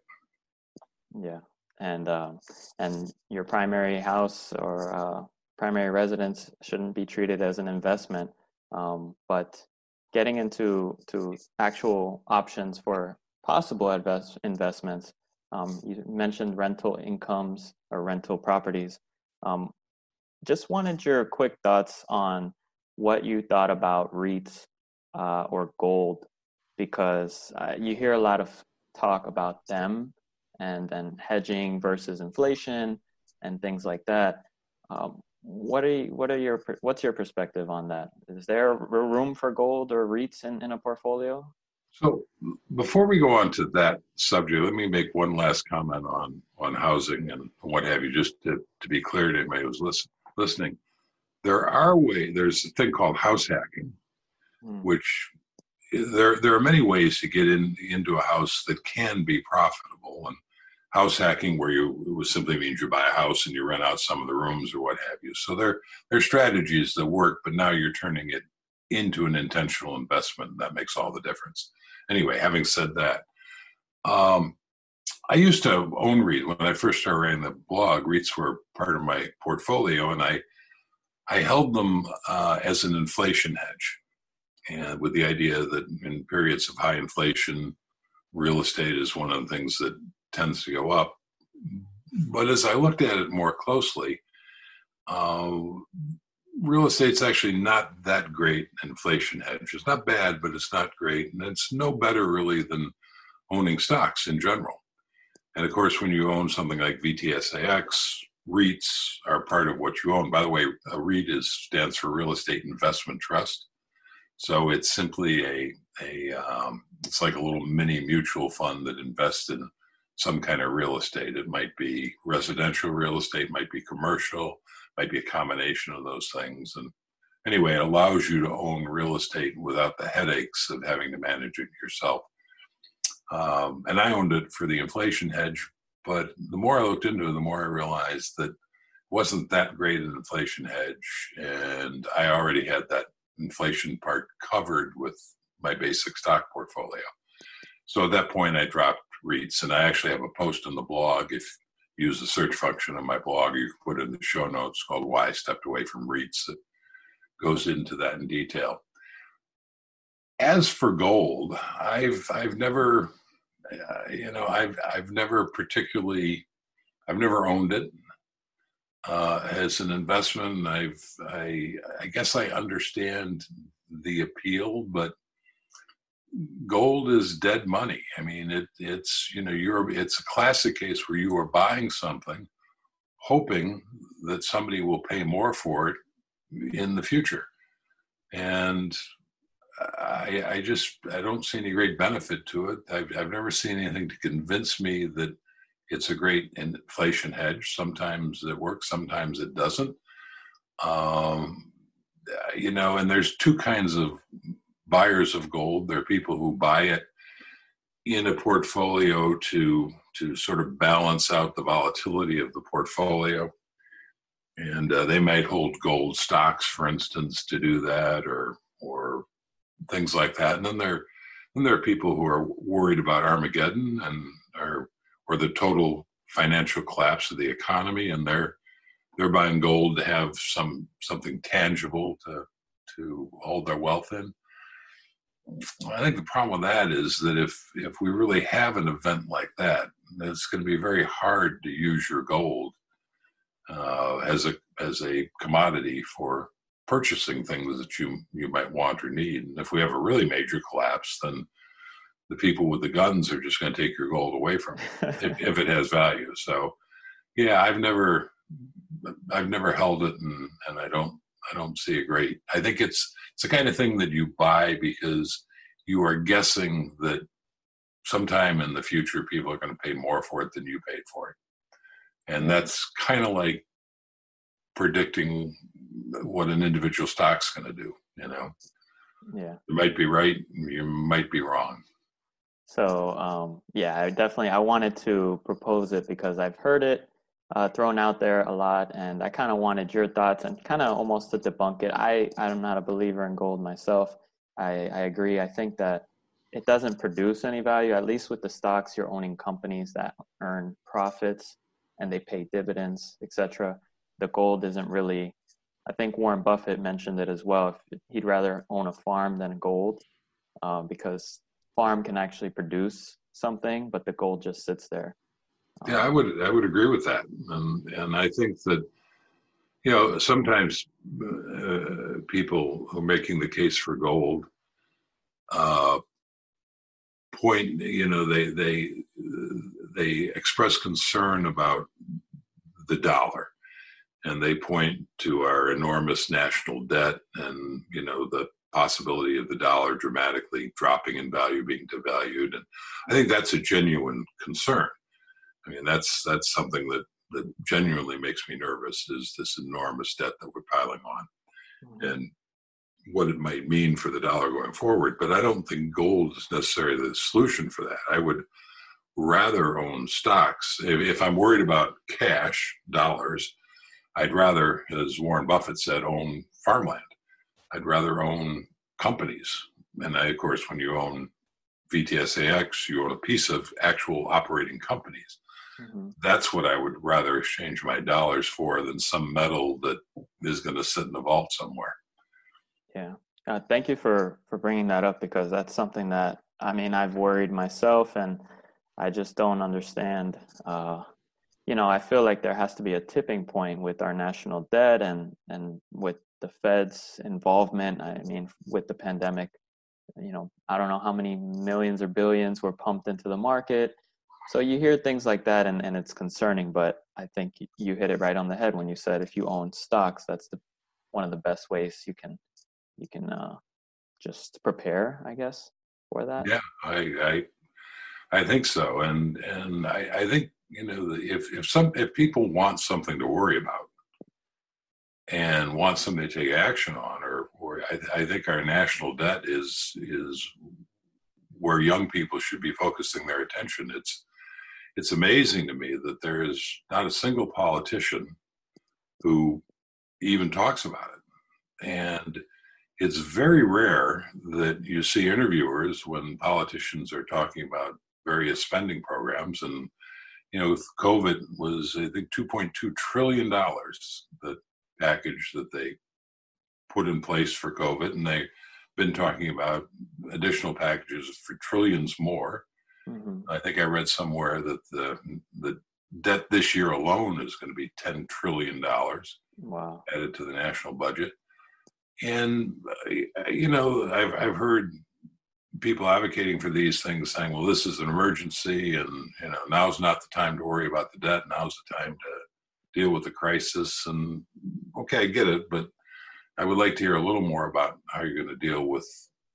Yeah, and um, and your primary house or uh, primary residence shouldn't be treated as an investment, um, but getting into to actual options for possible invest, investments. Um, you mentioned rental incomes or rental properties. Um, just wanted your quick thoughts on what you thought about REITs uh, or gold, because uh, you hear a lot of talk about them and then hedging versus inflation and things like that. Um, what are you, what are your what's your perspective on that? Is there room for gold or REITs in, in a portfolio? So before we go on to that subject, let me make one last comment on on housing and what have you, just to, to be clear to anybody who's listen, listening. There are ways, there's a thing called house hacking, hmm. which there there are many ways to get in into a house that can be profitable. And house hacking, where you it was simply means you buy a house and you rent out some of the rooms or what have you. So there there are strategies that work, but now you're turning it into an intentional investment. And that makes all the difference. Anyway, having said that, um, I used to own REIT when I first started writing the blog. REITs were part of my portfolio, and I I held them uh, as an inflation hedge, and with the idea that in periods of high inflation, real estate is one of the things that tends to go up. But as I looked at it more closely, uh, real estate's actually not that great inflation hedge. It's not bad, but it's not great. And it's no better really than owning stocks in general. And of course, when you own something like V T S A X, REITs are part of what you own. By the way, a REIT is, stands for Real Estate Investment Trust. So it's simply a, a um, it's like a little mini mutual fund that invests in some kind of real estate. It might be residential real estate, might be commercial, might be a combination of those things. And anyway, it allows you to own real estate without the headaches of having to manage it yourself. Um, and I owned it for the inflation hedge, but the more I looked into it, the more I realized that it wasn't that great an inflation hedge. And I already had that inflation part covered with my basic stock portfolio. So at that point, I dropped REITs, and I actually have a post on the blog. If you use the search function on my blog, you can put it in the show notes, called Why I Stepped Away from REITs, that goes into that in detail. As for gold, I've I've never, uh, you know, I've I've never particularly, I've never owned it uh, as an investment. I've I I guess I understand the appeal, but gold is dead money. I mean, it it's you know you're it's a classic case where you are buying something, hoping that somebody will pay more for it in the future, and I, I just I don't see any great benefit to it. I've I've never seen anything to convince me that it's a great inflation hedge. Sometimes it works, sometimes it doesn't. Um, you know, and there's two kinds of buyers of gold. There are people who buy it in a portfolio to to sort of balance out the volatility of the portfolio. And uh, they might hold gold stocks, for instance, to do that, or or things like that. And then there, then there are people who are worried about Armageddon and or or the total financial collapse of the economy, and they're they're buying gold to have some something tangible to to hold their wealth in. I think the problem with that is that if if we really have an event like that, it's going to be very hard to use your gold uh, as a as a commodity for purchasing things that you you might want or need. And if we have a really major collapse, then the people with the guns are just going to take your gold away from you if, if it has value. So, yeah, I've never, I've never held it, and, and I don't, I don't see a great. I think it's it's the kind of thing that you buy because you are guessing that sometime in the future people are going to pay more for it than you paid for it, and that's kind of like predicting what an individual stock's going to do. You know, yeah, you might be right, you might be wrong. So, um, yeah, I definitely, I wanted to propose it because I've heard it uh, thrown out there a lot, and I kind of wanted your thoughts and kind of almost to debunk it. I, I'm not a believer in gold myself. I, I agree. I think that it doesn't produce any value, at least with the stocks. You're owning companies that earn profits and they pay dividends, et cetera. The gold isn't really, I think Warren Buffett mentioned it as well. If he'd rather own a farm than gold um, because farm can actually produce something, but the gold just sits there. Um, yeah, I would I would agree with that, and and I think that, you know, sometimes uh, people who are making the case for gold uh, point, you know, they they they express concern about the dollar, and they point to our enormous national debt, and you know the possibility of the dollar dramatically dropping in value, being devalued. And I think that's a genuine concern. I mean, that's that's something that, that genuinely makes me nervous, is this enormous debt that we're piling on mm-hmm. and what it might mean for the dollar going forward. But I don't think gold is necessarily the solution for that. I would rather own stocks. If, if I'm worried about cash, dollars, I'd rather, as Warren Buffett said, own farmland. I'd rather own companies. And I, of course, when you own V T S A X, you own a piece of actual operating companies. Mm-hmm. That's what I would rather exchange my dollars for than some metal that is going to sit in a vault somewhere. Yeah. Uh, thank you for, for bringing that up, because that's something that, I mean, I've worried myself, and I just don't understand. Uh, you know, I feel like there has to be a tipping point with our national debt and, and with the Fed's involvement. I mean, with the pandemic, you know, I don't know how many millions or billions were pumped into the market. So you hear things like that, and, and it's concerning, but I think you hit it right on the head when you said if you own stocks, that's the one of the best ways you can you can uh, just prepare, I guess, for that. Yeah, I I, I think so, and and I, I think, you know, if if some if people want something to worry about and want something to take action on, or or I, I think our national debt is is where young people should be focusing their attention. It's it's amazing to me that there is not a single politician who even talks about it, and it's very rare that you see interviewers when politicians are talking about various spending programs. And you know, COVID was, I think, two point two trillion dollars, the package that they put in place for COVID. And they've been talking about additional packages for trillions more. Mm-hmm. I think I read somewhere that the, the debt this year alone is going to be ten trillion dollars wow. added to the national budget. And, you know, I've, I've heard people advocating for these things saying, well, this is an emergency, and, you know, now's not the time to worry about the debt. Now's the time to deal with the crisis. And okay, I get it, but I would like to hear a little more about how you're going to deal with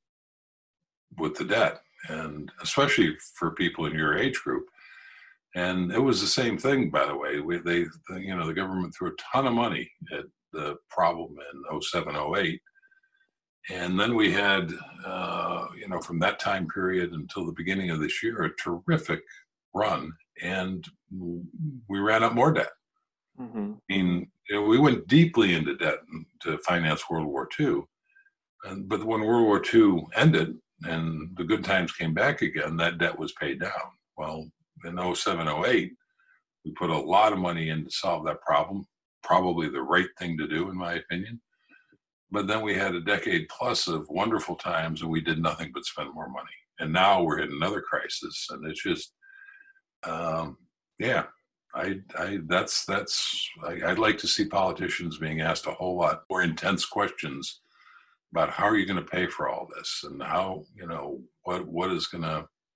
with the debt, and especially for people in your age group. And it was the same thing, by the way. We, they, the, you know, the government threw a ton of money at the problem in oh seven, oh eight. And then we had, uh, you know, from that time period until the beginning of this year, a terrific run, and we ran up more debt. Mm-hmm. I mean, you know, we went deeply into debt to finance World War Two. And, but when World War Two ended and the good times came back again, that debt was paid down. Well, in oh seven, oh eight, we put a lot of money in to solve that problem, probably the right thing to do, in my opinion. But then we had a decade plus of wonderful times, and we did nothing but spend more money. And now we're in another crisis, and it's just, um, yeah, I, I, that's, that's, I, I'd like to see politicians being asked a whole lot more intense questions about how are you going to pay for all this, and how, you know, what, what is going to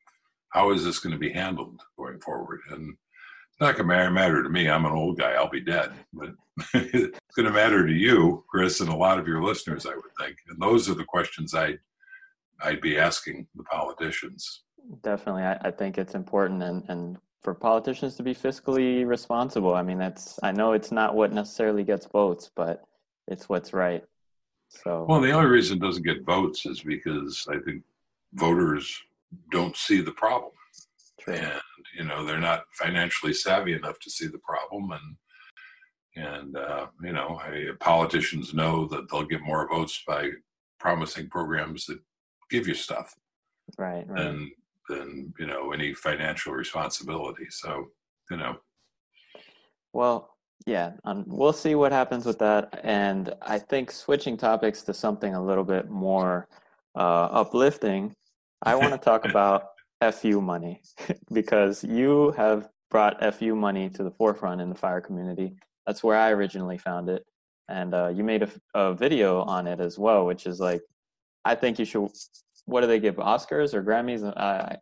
how is this going to be handled going forward? And it's not going to matter to me. I'm an old guy. I'll be dead. But it's going to matter to you, Chris, and a lot of your listeners, I would think. And those are the questions I'd, I'd be asking the politicians. Definitely. I, I think it's important and, and for politicians to be fiscally responsible. I mean, that's, I know it's not what necessarily gets votes, but it's what's right. So, well, the only reason it doesn't get votes is because I think voters don't see the problem. True. And, you know, they're not financially savvy enough to see the problem. And, and uh, you know, I, politicians know that they'll get more votes by promising programs that give you stuff. Right, right. Than, than, you know, any financial responsibility. So, you know. Well, yeah, um, we'll see what happens with that. And I think switching topics to something a little bit more uh, uplifting, I want to talk about F U money because you have brought F U money to the forefront in the fire community. That's where I originally found it. And uh, you made a, a video on it as well, which is like, I think you should, what do they give, Oscars or Grammys? Uh,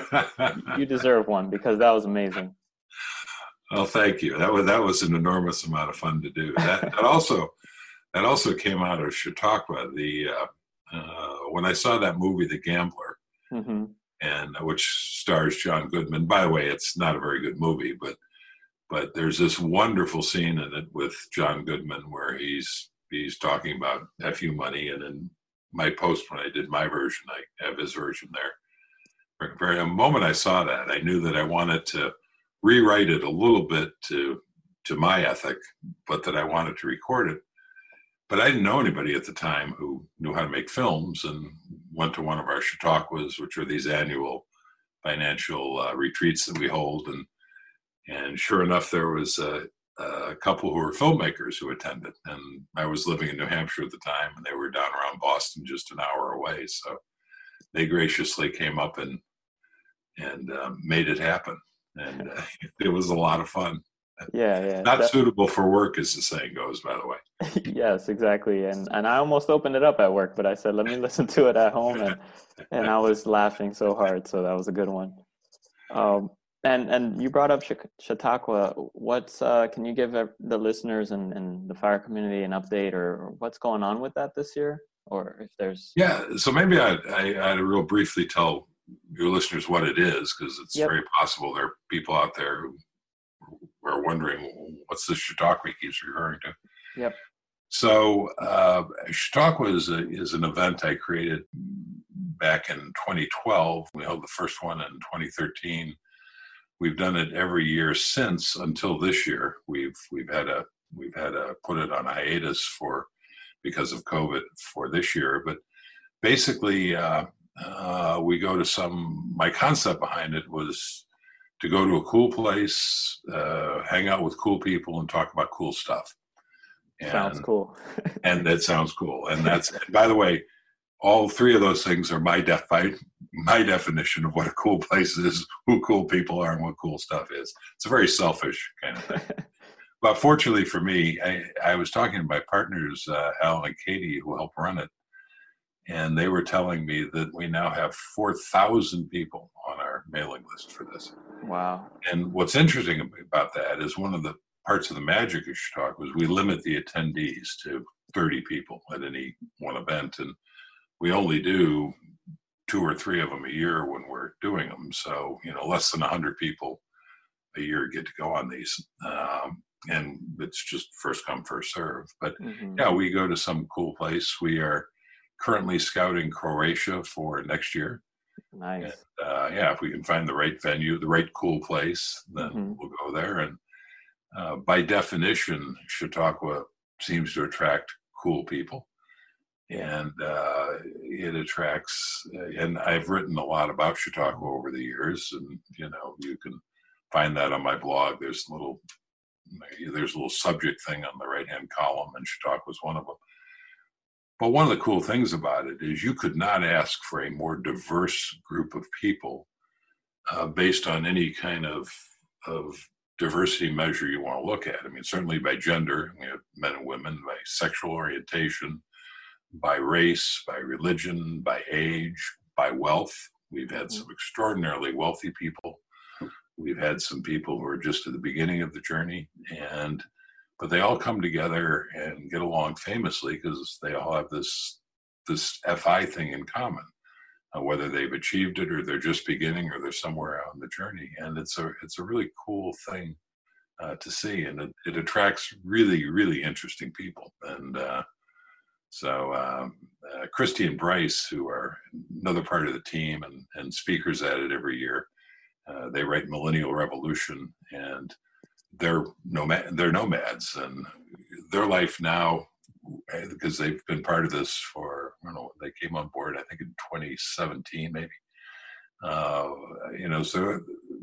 you deserve one because that was amazing. Well, thank you. That was that was an enormous amount of fun to do. That, that also that also came out of Chautauqua. The uh, uh, when I saw that movie, The Gambler, mm-hmm. and which stars John Goodman. By the way, it's not a very good movie, but but there's this wonderful scene in it with John Goodman where he's he's talking about F U money, and in my post when I did my version, I have his version there. For the moment I saw that, I knew that I wanted to rewrite it a little bit to to my ethic, but that I wanted to record it. But I didn't know anybody at the time who knew how to make films, and went to one of our Chautauquas, which are these annual financial uh, retreats that we hold. And and sure enough, there was a, a couple who were filmmakers who attended. And I was living in New Hampshire at the time, and they were down around Boston, just an hour away. So they graciously came up and and uh, made it happen. And uh, it was a lot of fun. Yeah, yeah. Not suitable for work, as the saying goes, by the way. Yes, exactly. And and I almost opened it up at work, but I said, let me listen to it at home. And, and I was laughing so hard. So that was a good one. Um, and, and you brought up Chautauqua. What's, uh, can you give the listeners and, and the fire community an update, or what's going on with that this year? Or if there's... Yeah, so maybe I, I, I'd real briefly tell your listeners what it is, because it's yep. very possible there are people out there who are wondering what's this Chautauqua he keeps referring to. Yep. So uh, Chautauqua is, a, is an event I created back in twenty twelve. We held the first one in twenty thirteen. We've done it every year since until this year. We've we've had a we've had a put it on hiatus for because of COVID for this year, but basically. Uh, Uh, we go to some, my concept behind it was to go to a cool place, uh, hang out with cool people and talk about cool stuff. And, sounds cool. And that sounds cool. And that's, and by the way, all three of those things are my def, my, my definition of what a cool place is, who cool people are, and what cool stuff is. It's a very selfish kind of thing. But fortunately for me, I, I was talking to my partners, uh, Al and Katie, who help run it. And they were telling me that we now have four thousand people on our mailing list for this. Wow. And what's interesting about that is one of the parts of the magic of Chautauqua was we limit the attendees to thirty people at any one event. And we only do two or three of them a year when we're doing them. So, you know, less than one hundred people a year get to go on these. Um, and it's just first come, first serve. But mm-hmm. yeah, we go to some cool place. We are currently scouting Croatia for next year. Nice. And, uh, yeah, if we can find the right venue, the right cool place, then mm-hmm. we'll go there. And uh, by definition, Chautauqua seems to attract cool people. And uh, it attracts, and I've written a lot about Chautauqua over the years. And, you know, you can find that on my blog. There's a little, there's a little subject thing on the right-hand column, and Chautauqua was one of them. But one of the cool things about it is you could not ask for a more diverse group of people uh, based on any kind of, of diversity measure you want to look at. I mean, certainly by gender, we have men and women, by sexual orientation, by race, by religion, by age, by wealth. We've had some extraordinarily wealthy people. We've had some people who are just at the beginning of the journey, and but they all come together and get along famously because they all have this this F I thing in common, uh, whether they've achieved it or they're just beginning or they're somewhere out on the journey. And it's a it's a really cool thing uh, to see, and it, it attracts really really interesting people. And uh, so um, uh, Christy and Bryce, who are another part of the team and, and speakers at it every year, uh, they write Millennial Revolution, and they're nomad, they're nomads, and their life now, because they've been part of this for, I don't know, they came on board, I think in twenty seventeen, maybe. Uh, you know, so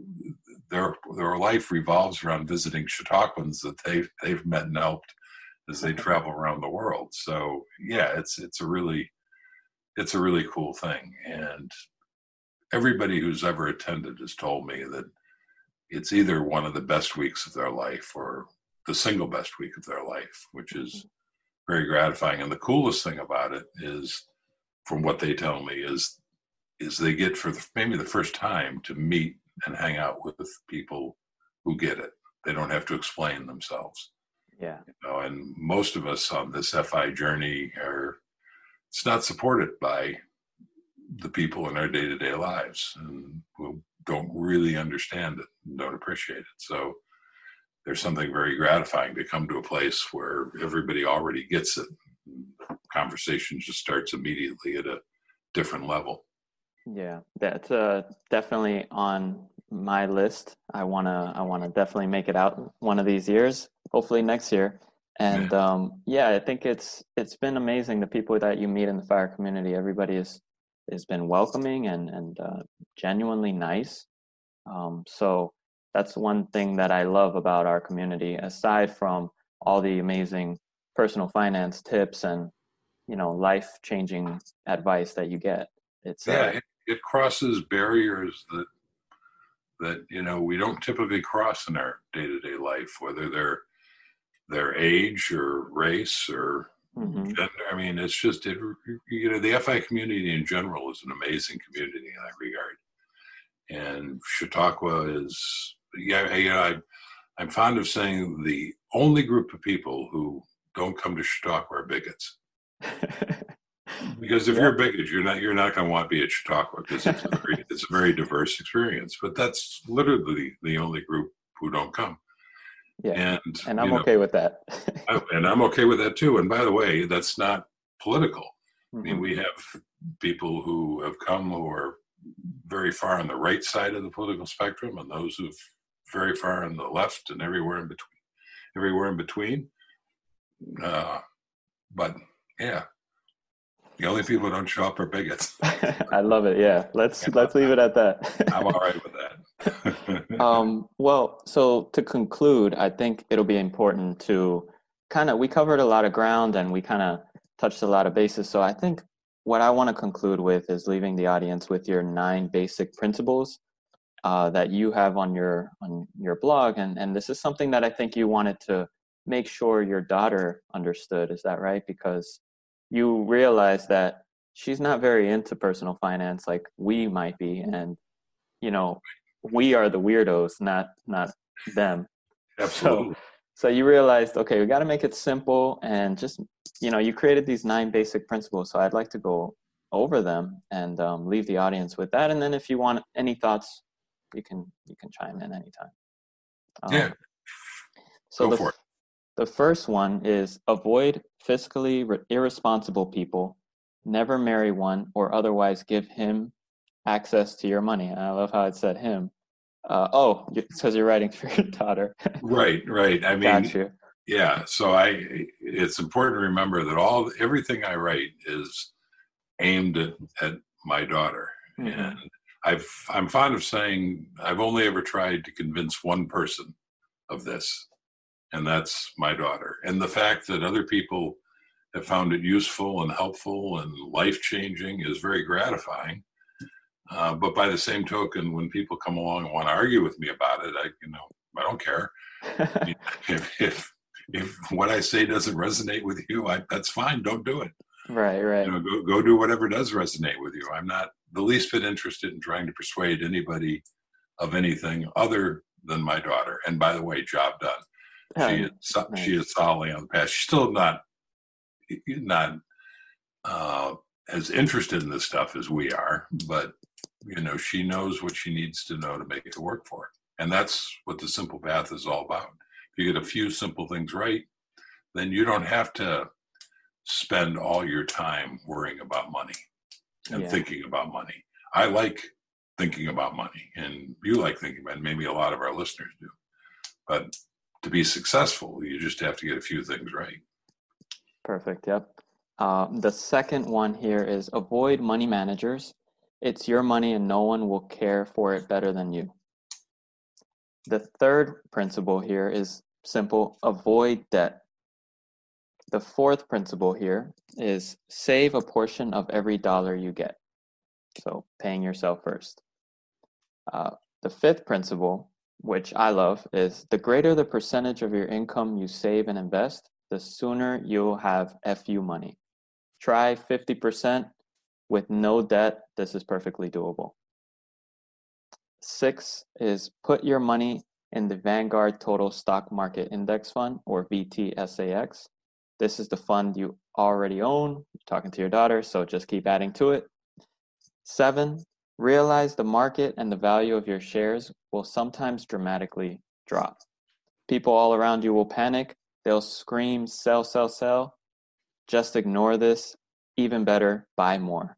their their life revolves around visiting Chautauquans that they've they've met and helped as they travel around the world. So yeah, it's it's a really it's a really cool thing, and everybody who's ever attended has told me that it's either one of the best weeks of their life or the single best week of their life, which is very gratifying. And the coolest thing about it is, from what they tell me, is is they get for the, maybe the first time to meet and hang out with people who get it. They don't have to explain themselves. Yeah. You know, and most of us on this F I journey are, it's not supported by the people in our day-to-day lives, and who don't really understand it and don't appreciate it. So there's something very gratifying to come to a place where everybody already gets it. Conversation just starts immediately at a different level. Yeah, that's uh, definitely on my list. I wanna, I wanna definitely make it out one of these years. Hopefully next year. And Yeah. um, yeah, I think it's it's been amazing. The people that you meet in the fire community, everybody is has been welcoming and and uh, genuinely nice. Um, so that's one thing that I love about our community, aside from all the amazing personal finance tips and, you know, life changing advice that you get. It's Yeah, uh, it, it crosses barriers that that you know we don't typically cross in our day-to-day life, whether they're their age or race or mhm. gender. I mean, it's just it, you know the F I community in general is an amazing community in that regard. And Chautauqua is, yeah, you know, I, I'm fond of saying the only group of people who don't come to Chautauqua are bigots. Because if Yeah. you're a bigot, you're not you're not going to want to be at Chautauqua, because it's a very it's a very diverse experience. But that's literally the only group who don't come. Yeah, And and I'm you know, okay with that. I- and I'm okay with that too. And by the way, that's not political. I mean, Mhm. we have people who have come who are very far on the right side of the political spectrum, and those who've very far on the left, and everywhere in between. Everywhere in between. Uh, but yeah, the only people who don't show up are bigots. I love it. Yeah, let's Yeah. let's leave it at that. I'm all right with that. Um, well, so to conclude, I think it'll be important to kind of, we covered a lot of ground and we kind of touched a lot of bases. So I think what I want to conclude with is leaving the audience with your nine basic principles uh, that you have on your on your blog. And, and this is something that I think you wanted to make sure your daughter understood. Is that right? Because you realize that she's not very into personal finance like we might be. And, you know, we are the weirdos, not not them. Absolutely. So, so you realized, okay, we got to make it simple, and just, you know, you created these nine basic principles. So I'd like to go over them and um, leave the audience with that. And then if you want any thoughts, you can you can chime in anytime. Um, Yeah. So Go the, for it. the first one is avoid fiscally re- irresponsible people. Never marry one or otherwise give him access to your money. I love how it said him. Uh, oh, because you're writing for your daughter. Right, right. I mean, Got you. yeah. So I, it's important to remember that all everything I write is aimed at, at my daughter, Mhm. and I've I'm fond of saying I've only ever tried to convince one person of this, and that's my daughter. And the fact that other people have found it useful and helpful and life-changing is very gratifying. Uh, but by the same token, when people come along and want to argue with me about it, I, you know, I don't care. I mean, if, if if what I say doesn't resonate with you, I, that's fine. Don't do it. Right, right. You know, go go do whatever does resonate with you. I'm not the least bit interested in trying to persuade anybody of anything other than my daughter. And by the way, job done. She is Nice. she is solidly on the path. She's still not not uh, as interested in this stuff as we are, but you know, she knows what she needs to know to make it work for her. And that's what the simple path is all about. If you get a few simple things right, then you don't have to spend all your time worrying about money and Yeah. thinking about money. I like thinking about money, and you like thinking about it. Maybe a lot of our listeners do. But to be successful, you just have to get a few things right. Perfect. Yep. Uh, the second one here is avoid money managers. It's your money and no one will care for it better than you. The third principle here is simple: avoid debt. The fourth principle here is save a portion of every dollar you get. So paying yourself first. Uh, the fifth principle, which I love, is the greater the percentage of your income you save and invest, the sooner you'll have F U money. Try fifty percent with no debt. This is perfectly doable. Six is put your money in the Vanguard Total Stock Market Index Fund, or V T S A X. This is the fund you already own. You're talking to your daughter, so just keep adding to it. Seven, realize the market and the value of your shares will sometimes dramatically drop. People all around you will panic. They'll scream, sell, sell, sell. Just ignore this. Even better, buy more.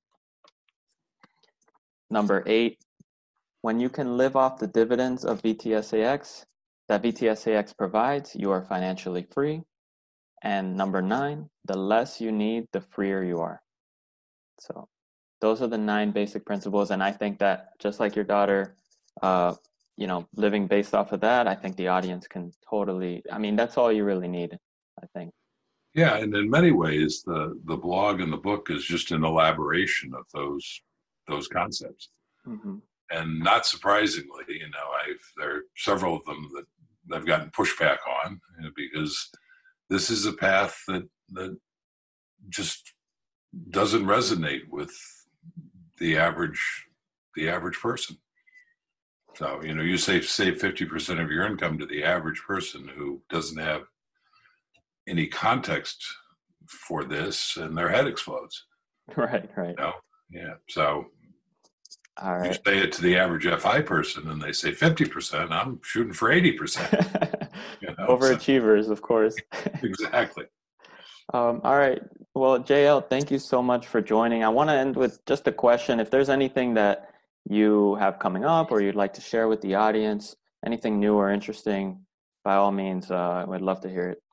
Number eight, when you can live off the dividends of V T S A X that V T S A X provides, you are financially free. And number nine, the less you need, the freer you are. So those are the nine basic principles. And I think that just like your daughter, uh, you know, living based off of that, I think the audience can totally, I mean, that's all you really need, I think. Yeah, and in many ways, the the blog and the book is just an elaboration of those those concepts. Mm-hmm. And not surprisingly, you know, I've there are several of them that I've gotten pushback on, you know, because this is a path that that just doesn't resonate with the average the average person. So, you know, you say save fifty percent of your income to the average person who doesn't have any context for this, and their head explodes. Right, right. You know? Yeah. So All right. you say it to the average F I person and they say fifty percent, I'm shooting for eighty percent. You know? Overachievers, so, of course. Exactly. Um, all right. Well, J L, thank you so much for joining. I want to end with just a question. If there's anything that you have coming up or you'd like to share with the audience, anything new or interesting, by all means, uh, I'd love to hear it.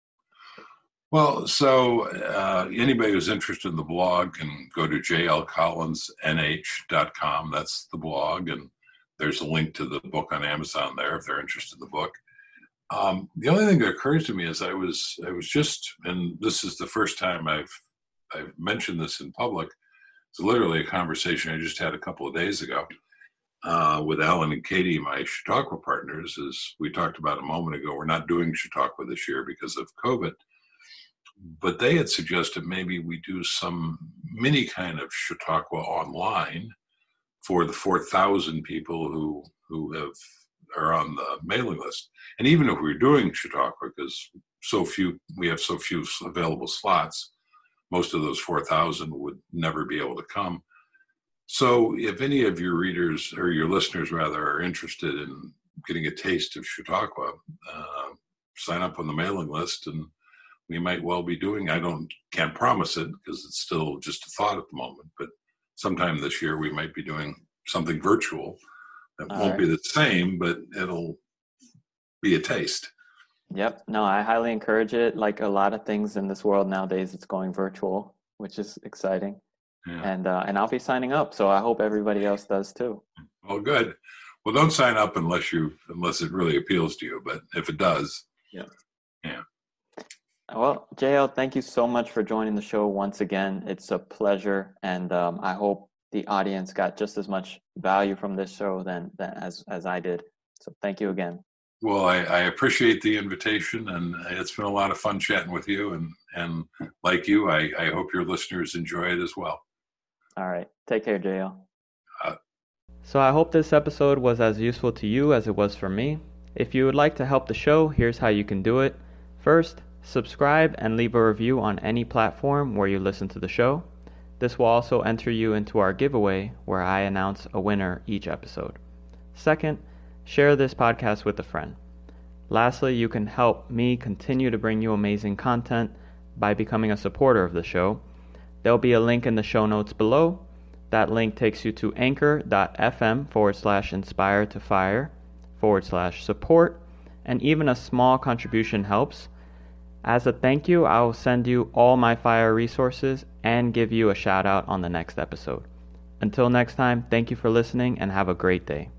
Well, so uh, anybody who's interested in the blog can go to j l collins n h dot com. That's the blog, and there's a link to the book on Amazon there if they're interested in the book. Um, the only thing that occurs to me is I was I was just, and this is the first time I've I've mentioned this in public. It's literally a conversation I just had a couple of days ago uh, with Alan and Katie, my Chautauqua partners. As we talked about a moment ago, we're not doing Chautauqua this year because of COVID. But they had suggested maybe we do some mini kind of Chautauqua online for the four thousand people who who have are on the mailing list. And even if we're doing Chautauqua, because so few we have so few available slots, most of those four thousand would never be able to come. So if any of your readers or your listeners rather are interested in getting a taste of Chautauqua, uh, sign up on the mailing list, and we might well be doing, I don't, can't promise it because it's still just a thought at the moment, but sometime this year we might be doing something virtual that All won't right. be the same, but it'll be a taste. Yep. No, I highly encourage it. Like a lot of things in this world nowadays, it's going virtual, which is exciting. Yeah. And uh, and I'll be signing up. So I hope everybody else does too. Well, good. Well, don't sign up unless you, unless it really appeals to you, but if it does, yeah. Yeah. Well, J L, thank you so much for joining the show once again. It's a pleasure, and um, I hope the audience got just as much value from this show than, than as as I did. So thank you again. Well, I, I appreciate the invitation, and it's been a lot of fun chatting with you. And and like you, I, I hope your listeners enjoy it as well. All right, take care, J L. So I hope this episode was as useful to you as it was for me. If you would like to help the show, here's how you can do it. First, subscribe and leave a review on any platform where you listen to the show. This will also enter you into our giveaway where I announce a winner each episode. Second, share this podcast with a friend. Lastly, you can help me continue to bring you amazing content by becoming a supporter of the show. There'll be a link in the show notes below. That link takes you to anchor.fm forward slash inspire to fire forward slash support, and even a small contribution helps. As a thank you, I will send you all my fire resources and give you a shout out on the next episode. Until next time, thank you for listening and have a great day.